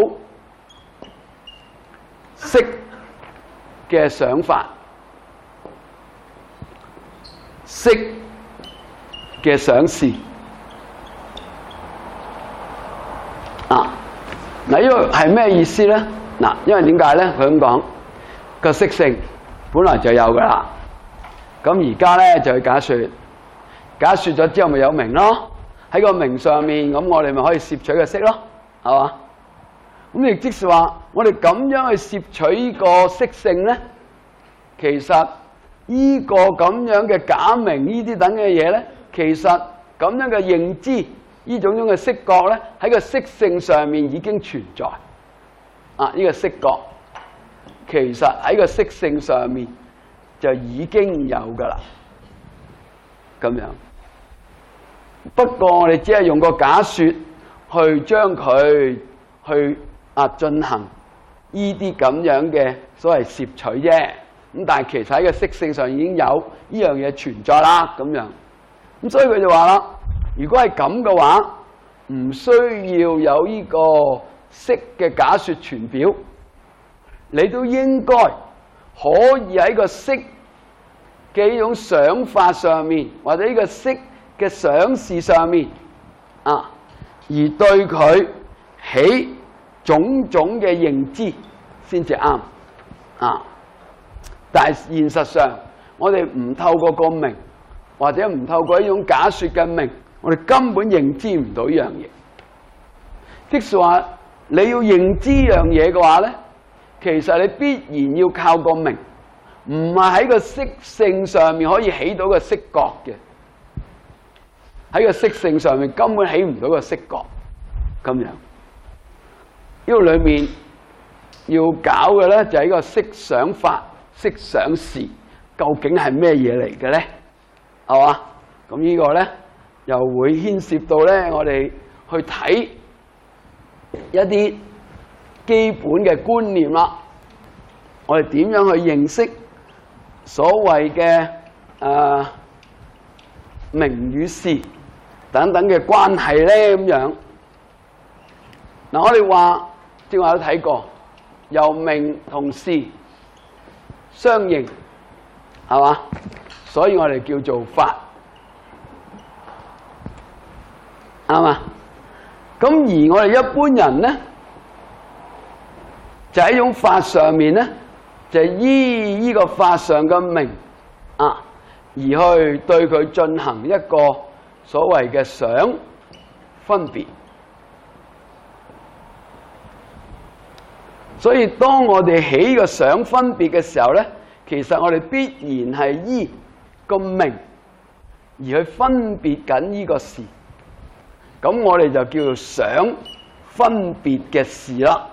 色嘅想法，色嘅想事啊，嗱， 嗱，呢個係咩意思咧？嗱，因為點解咧？佢咁講個色性本來就有噶啦，咁而家咧就去解說，解說咗之後咪有名咯。喺個名上面，咁我哋咪可以攝取個色咯，係嘛？咁亦即是話，我哋咁樣去攝取呢個色性咧，其實呢個咁樣嘅假名呢啲等嘅嘢咧，其實咁樣嘅認知呢種種嘅色覺咧，喺個色性上面已經存在。啊，呢個色覺其實喺個色性上面就已經有噶啦，咁樣。不過我哋只係用個假說去將佢去啊進行呢啲咁樣嘅所謂攝取啫。咁但係其實喺個色性上已經有呢樣嘢存在啦，咁樣。咁所以佢就話啦，如果係咁嘅話，唔需要有呢個色嘅假說傳表，你都應該可以喺個色嘅呢種想法上面，或者呢個色嘅想事上面啊，而對佢起種種嘅認知先至啱啊！但係現實上，我哋唔透過個名，或者唔透過呢種假說嘅名，我哋根本認知唔到呢樣嘢。即是話，你要認知呢樣嘢嘅話咧，其實你必然要靠個名，唔係喺個色性上面可以起到個色覺嘅。喺個色性上面根本起唔到個色覺，咁樣。呢個裏面要搞嘅咧，就係個色想法、色想事，究竟係咩嘢嚟嘅咧？係嘛？咁呢個咧又會牽涉到咧，我哋去睇一啲基本嘅觀念啦。我哋點樣去認識所謂嘅誒名與事等等嘅關係咧？咁樣嗱，我哋話正話都睇過，由名同事相應，係嘛？所以我哋叫做法，啱嘛？咁而我哋一般人咧，就喺種法上面咧，就依呢個法上嘅名啊，而去對佢進行一個所謂嘅想分別。所以當我哋起個想分別嘅時候咧，其實我哋必然係依個名而去分別緊呢個事。咁我哋就叫做想分別嘅事啦，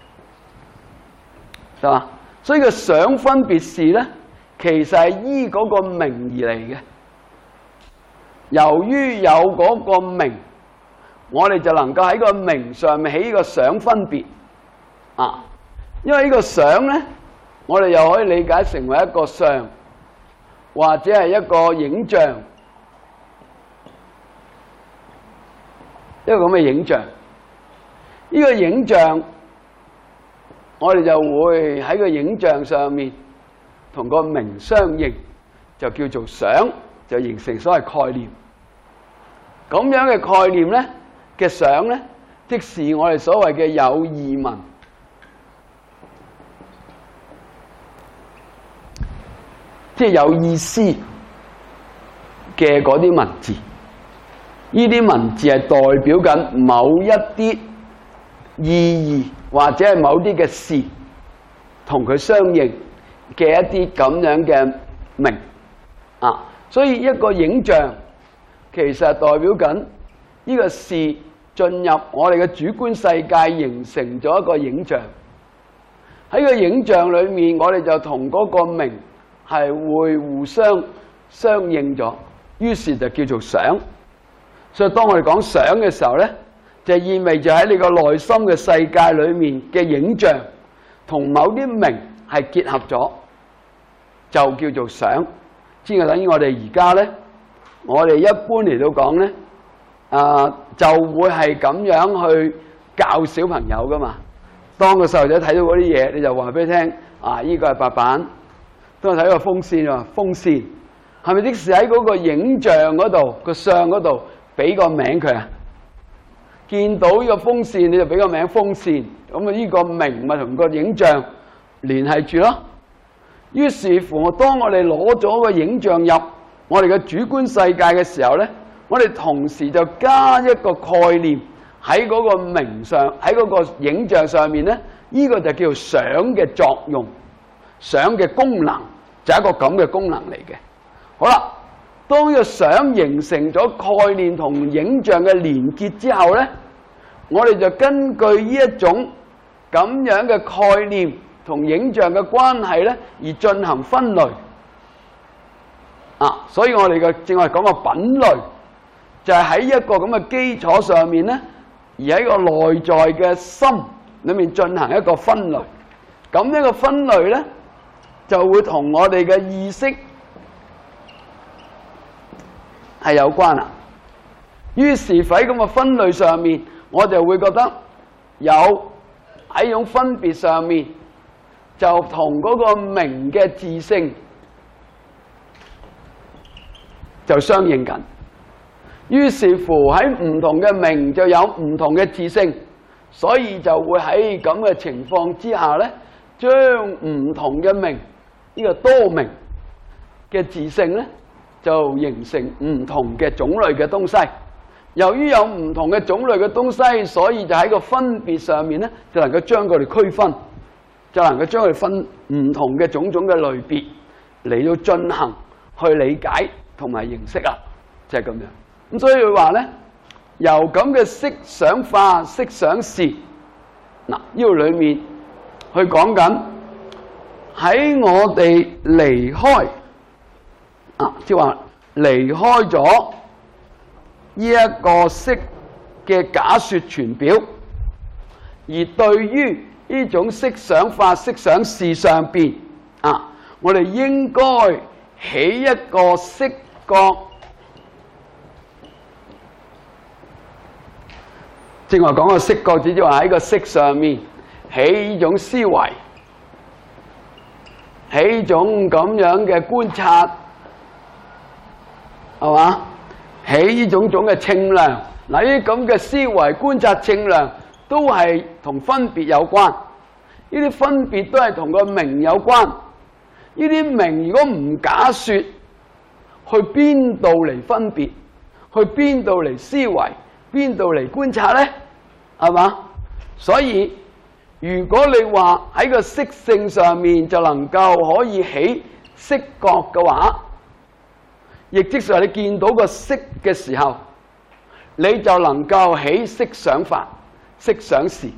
係嘛？所以個想分別事咧，其實係依嗰個名而嚟嘅。由於有嗰個名，我哋就能夠喺個名上面起個想分別啊。因為呢個想咧，我哋又可以理解成為一個相，或者係一個影像，一個咁嘅影像。呢個影像，我哋就會喺個影像上面同個名相應，就叫做想，就形成所謂概念。咁樣嘅概念咧嘅想咧，即是我哋所謂嘅有義文。即係有意思嘅嗰啲文字，呢啲文字係代表緊某一啲意義，或者係某啲嘅事同佢相應嘅一啲咁樣嘅名啊。所以一個影像其實係代表緊呢個事進入我哋嘅主觀世界，形成咗一個影像。喺個影像裏面，我哋就同嗰個名係會互相相應咗，於是就叫做想。所以當我哋講想嘅時候咧，就意味住喺你個內心嘅世界裏面嘅影像同某啲名係結合咗，就叫做想。即係等於我哋而家咧，我哋一般嚟到講咧，啊就會係咁樣去教小朋友噶嘛。當個細路仔睇到嗰啲嘢，你就話俾佢聽，啊呢個係白板。當我睇個風扇啊，風扇係咪即時喺嗰個影像嗰度、個相嗰度俾個名佢啊？ 見到呢個風扇，你就俾個名風扇，咁啊呢個名咪同個影像聯繫住咯。於是乎，當我哋攞咗個影像入我哋嘅主觀世界嘅時候咧，我哋同時就加一個概念喺嗰個名上，喺嗰個影像上面咧，呢個就叫做想嘅作用，想嘅功能就係一個咁嘅功能嚟嘅。好啦，當呢個想形成咗概念同影像嘅連結之後咧，我哋就根據呢一種咁樣嘅概念同影像嘅關係咧，而進行分類。啊，所以我哋嘅正話講個品類，就係喺一個咁嘅基礎上面咧，而喺個內在嘅心裏面進行一個分類。咁呢個分類咧，就會同我哋嘅意識係有關啦。於是喺咁嘅分類上面，我就會覺得有喺呢種分別上面，就同嗰個名嘅自性就相應緊。於是乎喺唔同嘅名就有唔同嘅自性，所以就會喺咁嘅情況之下咧，將唔同嘅名呢個多名嘅自性咧，就形成唔同嘅種類嘅東西。由於有唔同嘅種類嘅東西，所以就喺個分別上面咧，就能夠將佢哋區分，就能夠將佢分唔同嘅種種嘅類別嚟到進行去理解同埋認識啦，就係咁樣。咁所以佢話咧，由咁嘅色想化、色想事，嗱呢度裏面去講緊喺我哋離開啊，即係話離開咗呢一個色嘅假說全表，而對於呢種色想化、色想事上邊啊，我哋應該起一個色覺。正話講個色覺，只係話喺個色上面起呢種思維，起呢種咁樣嘅觀察，係嘛？起呢種種嘅稱量，嗱呢啲咁嘅思維、觀察、稱量，都係同分別有關。呢啲分別都係同個名有關。呢啲名如果唔假說，去邊度嚟分別？去邊度嚟思維？邊度嚟觀察咧？係嘛？所以如果你話喺個色性上面就能夠可以起色覺嘅話，亦即係話你見到個色嘅時候，你就能夠起色想法、色想事，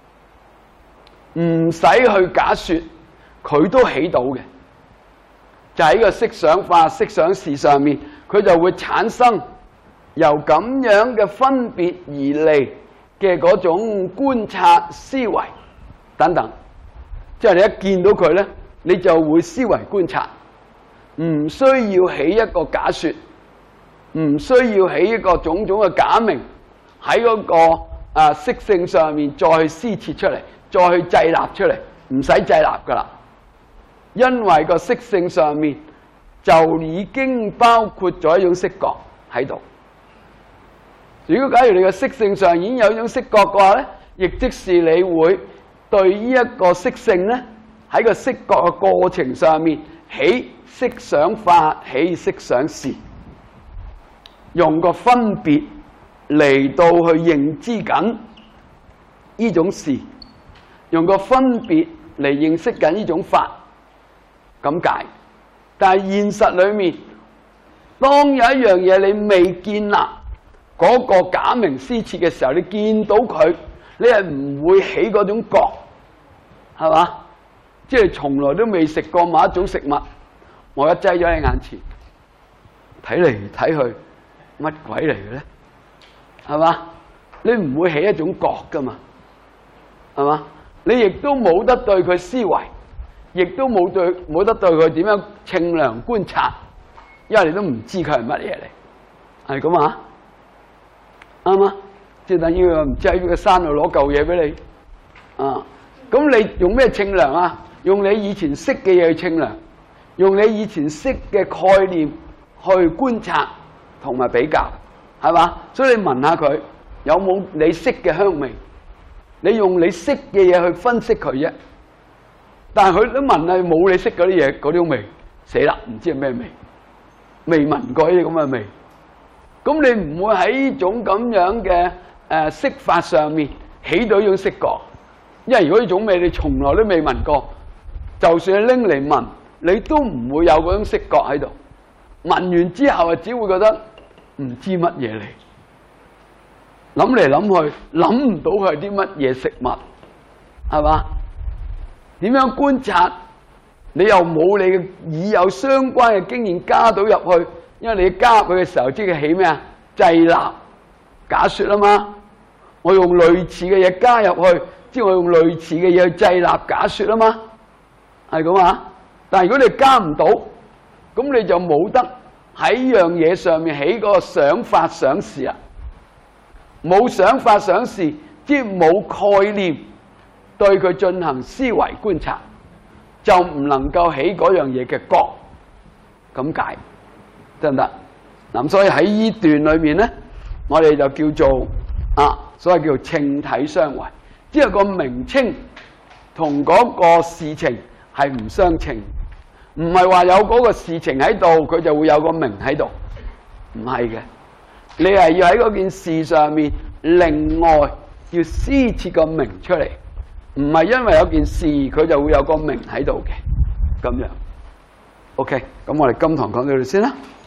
唔使去假說，佢都起到嘅。就喺個色想法、色想事上面，佢就會產生由咁樣嘅分別而嚟嘅嗰種觀察、思維等等。即係你一見到佢咧，你就會思維觀察，唔需要起一個假說，唔需要起一個種種嘅假名喺嗰個啊色性上面再去施設出嚟，再去製立出嚟，唔使製立噶啦。因為個色性上面就已經包括咗一種色覺喺度。如果假如你個色性上已經有一種色覺嘅話咧，亦即是你會對呢一個色性咧喺個色覺嘅過程上面起色想法、起色想事，用個分別嚟到去認知緊呢種事，用個分別嚟認識緊呢種法。咁解，但係現實裏面，當有一樣嘢你未建立嗰個假名施設嘅時候，你見到佢，你係唔會起嗰種覺，係嘛？即係從來都未食過某一種食物，我一擠咗喺眼前，睇嚟睇去，乜鬼嚟嘅咧？係嘛？你唔會起一種覺噶嘛？係嘛？你亦都冇得對佢思維。亦都冇對冇得對佢點樣稱量觀察，因為你都唔知佢係乜嘢嚟，係咁啊？啱啊！即係等於唔知喺個山度攞嚿嘢俾你啊！咁你用咩稱量啊？用你以前識嘅嘢去稱量，用你以前識嘅概念去觀察同埋比較，係嘛？所以你聞下佢， 有冇你識嘅香味？你用你識嘅嘢去分析佢啫。但係佢都問係冇你識嗰啲嘢，嗰啲味死啦，唔知係咩味，未聞過呢啲咁嘅味。咁你唔會喺呢種咁樣嘅誒識法上面起到呢種識覺，因為如果呢種味你從來都未聞過，就算你拎嚟聞，你都唔會有嗰種識覺喺度。聞完之後啊，只會覺得唔知乜嘢嚟，諗嚟諗去諗唔到佢係啲乜嘢食物，係嘛？點樣觀察？你又冇你嘅已有相關嘅經驗加到入去，因為你加入去嘅時候，即係起咩啊？滯納假說啊嘛。我用類似嘅嘢加入去，即係我用類似嘅嘢去滯納假說啊嘛，係咁啊。但係如果你加唔到，咁你就冇得喺樣嘢上面起嗰個想法想事啊。冇想法想事，即係冇概念對佢進行思維觀察，就唔能夠起嗰樣嘢嘅覺，咁解得唔得？咁所以喺呢段裏面咧，我哋就叫做啊，所謂叫做稱體相違，即係個名稱同嗰個事情係唔相稱，唔係話有嗰個事情喺度，佢就會有個名喺度，唔係嘅。你係要喺嗰件事上面另外要施設個名出嚟，唔係因為有件事佢就會有個名喺度嘅，咁樣。OK，咁我哋今堂講到呢度先啦。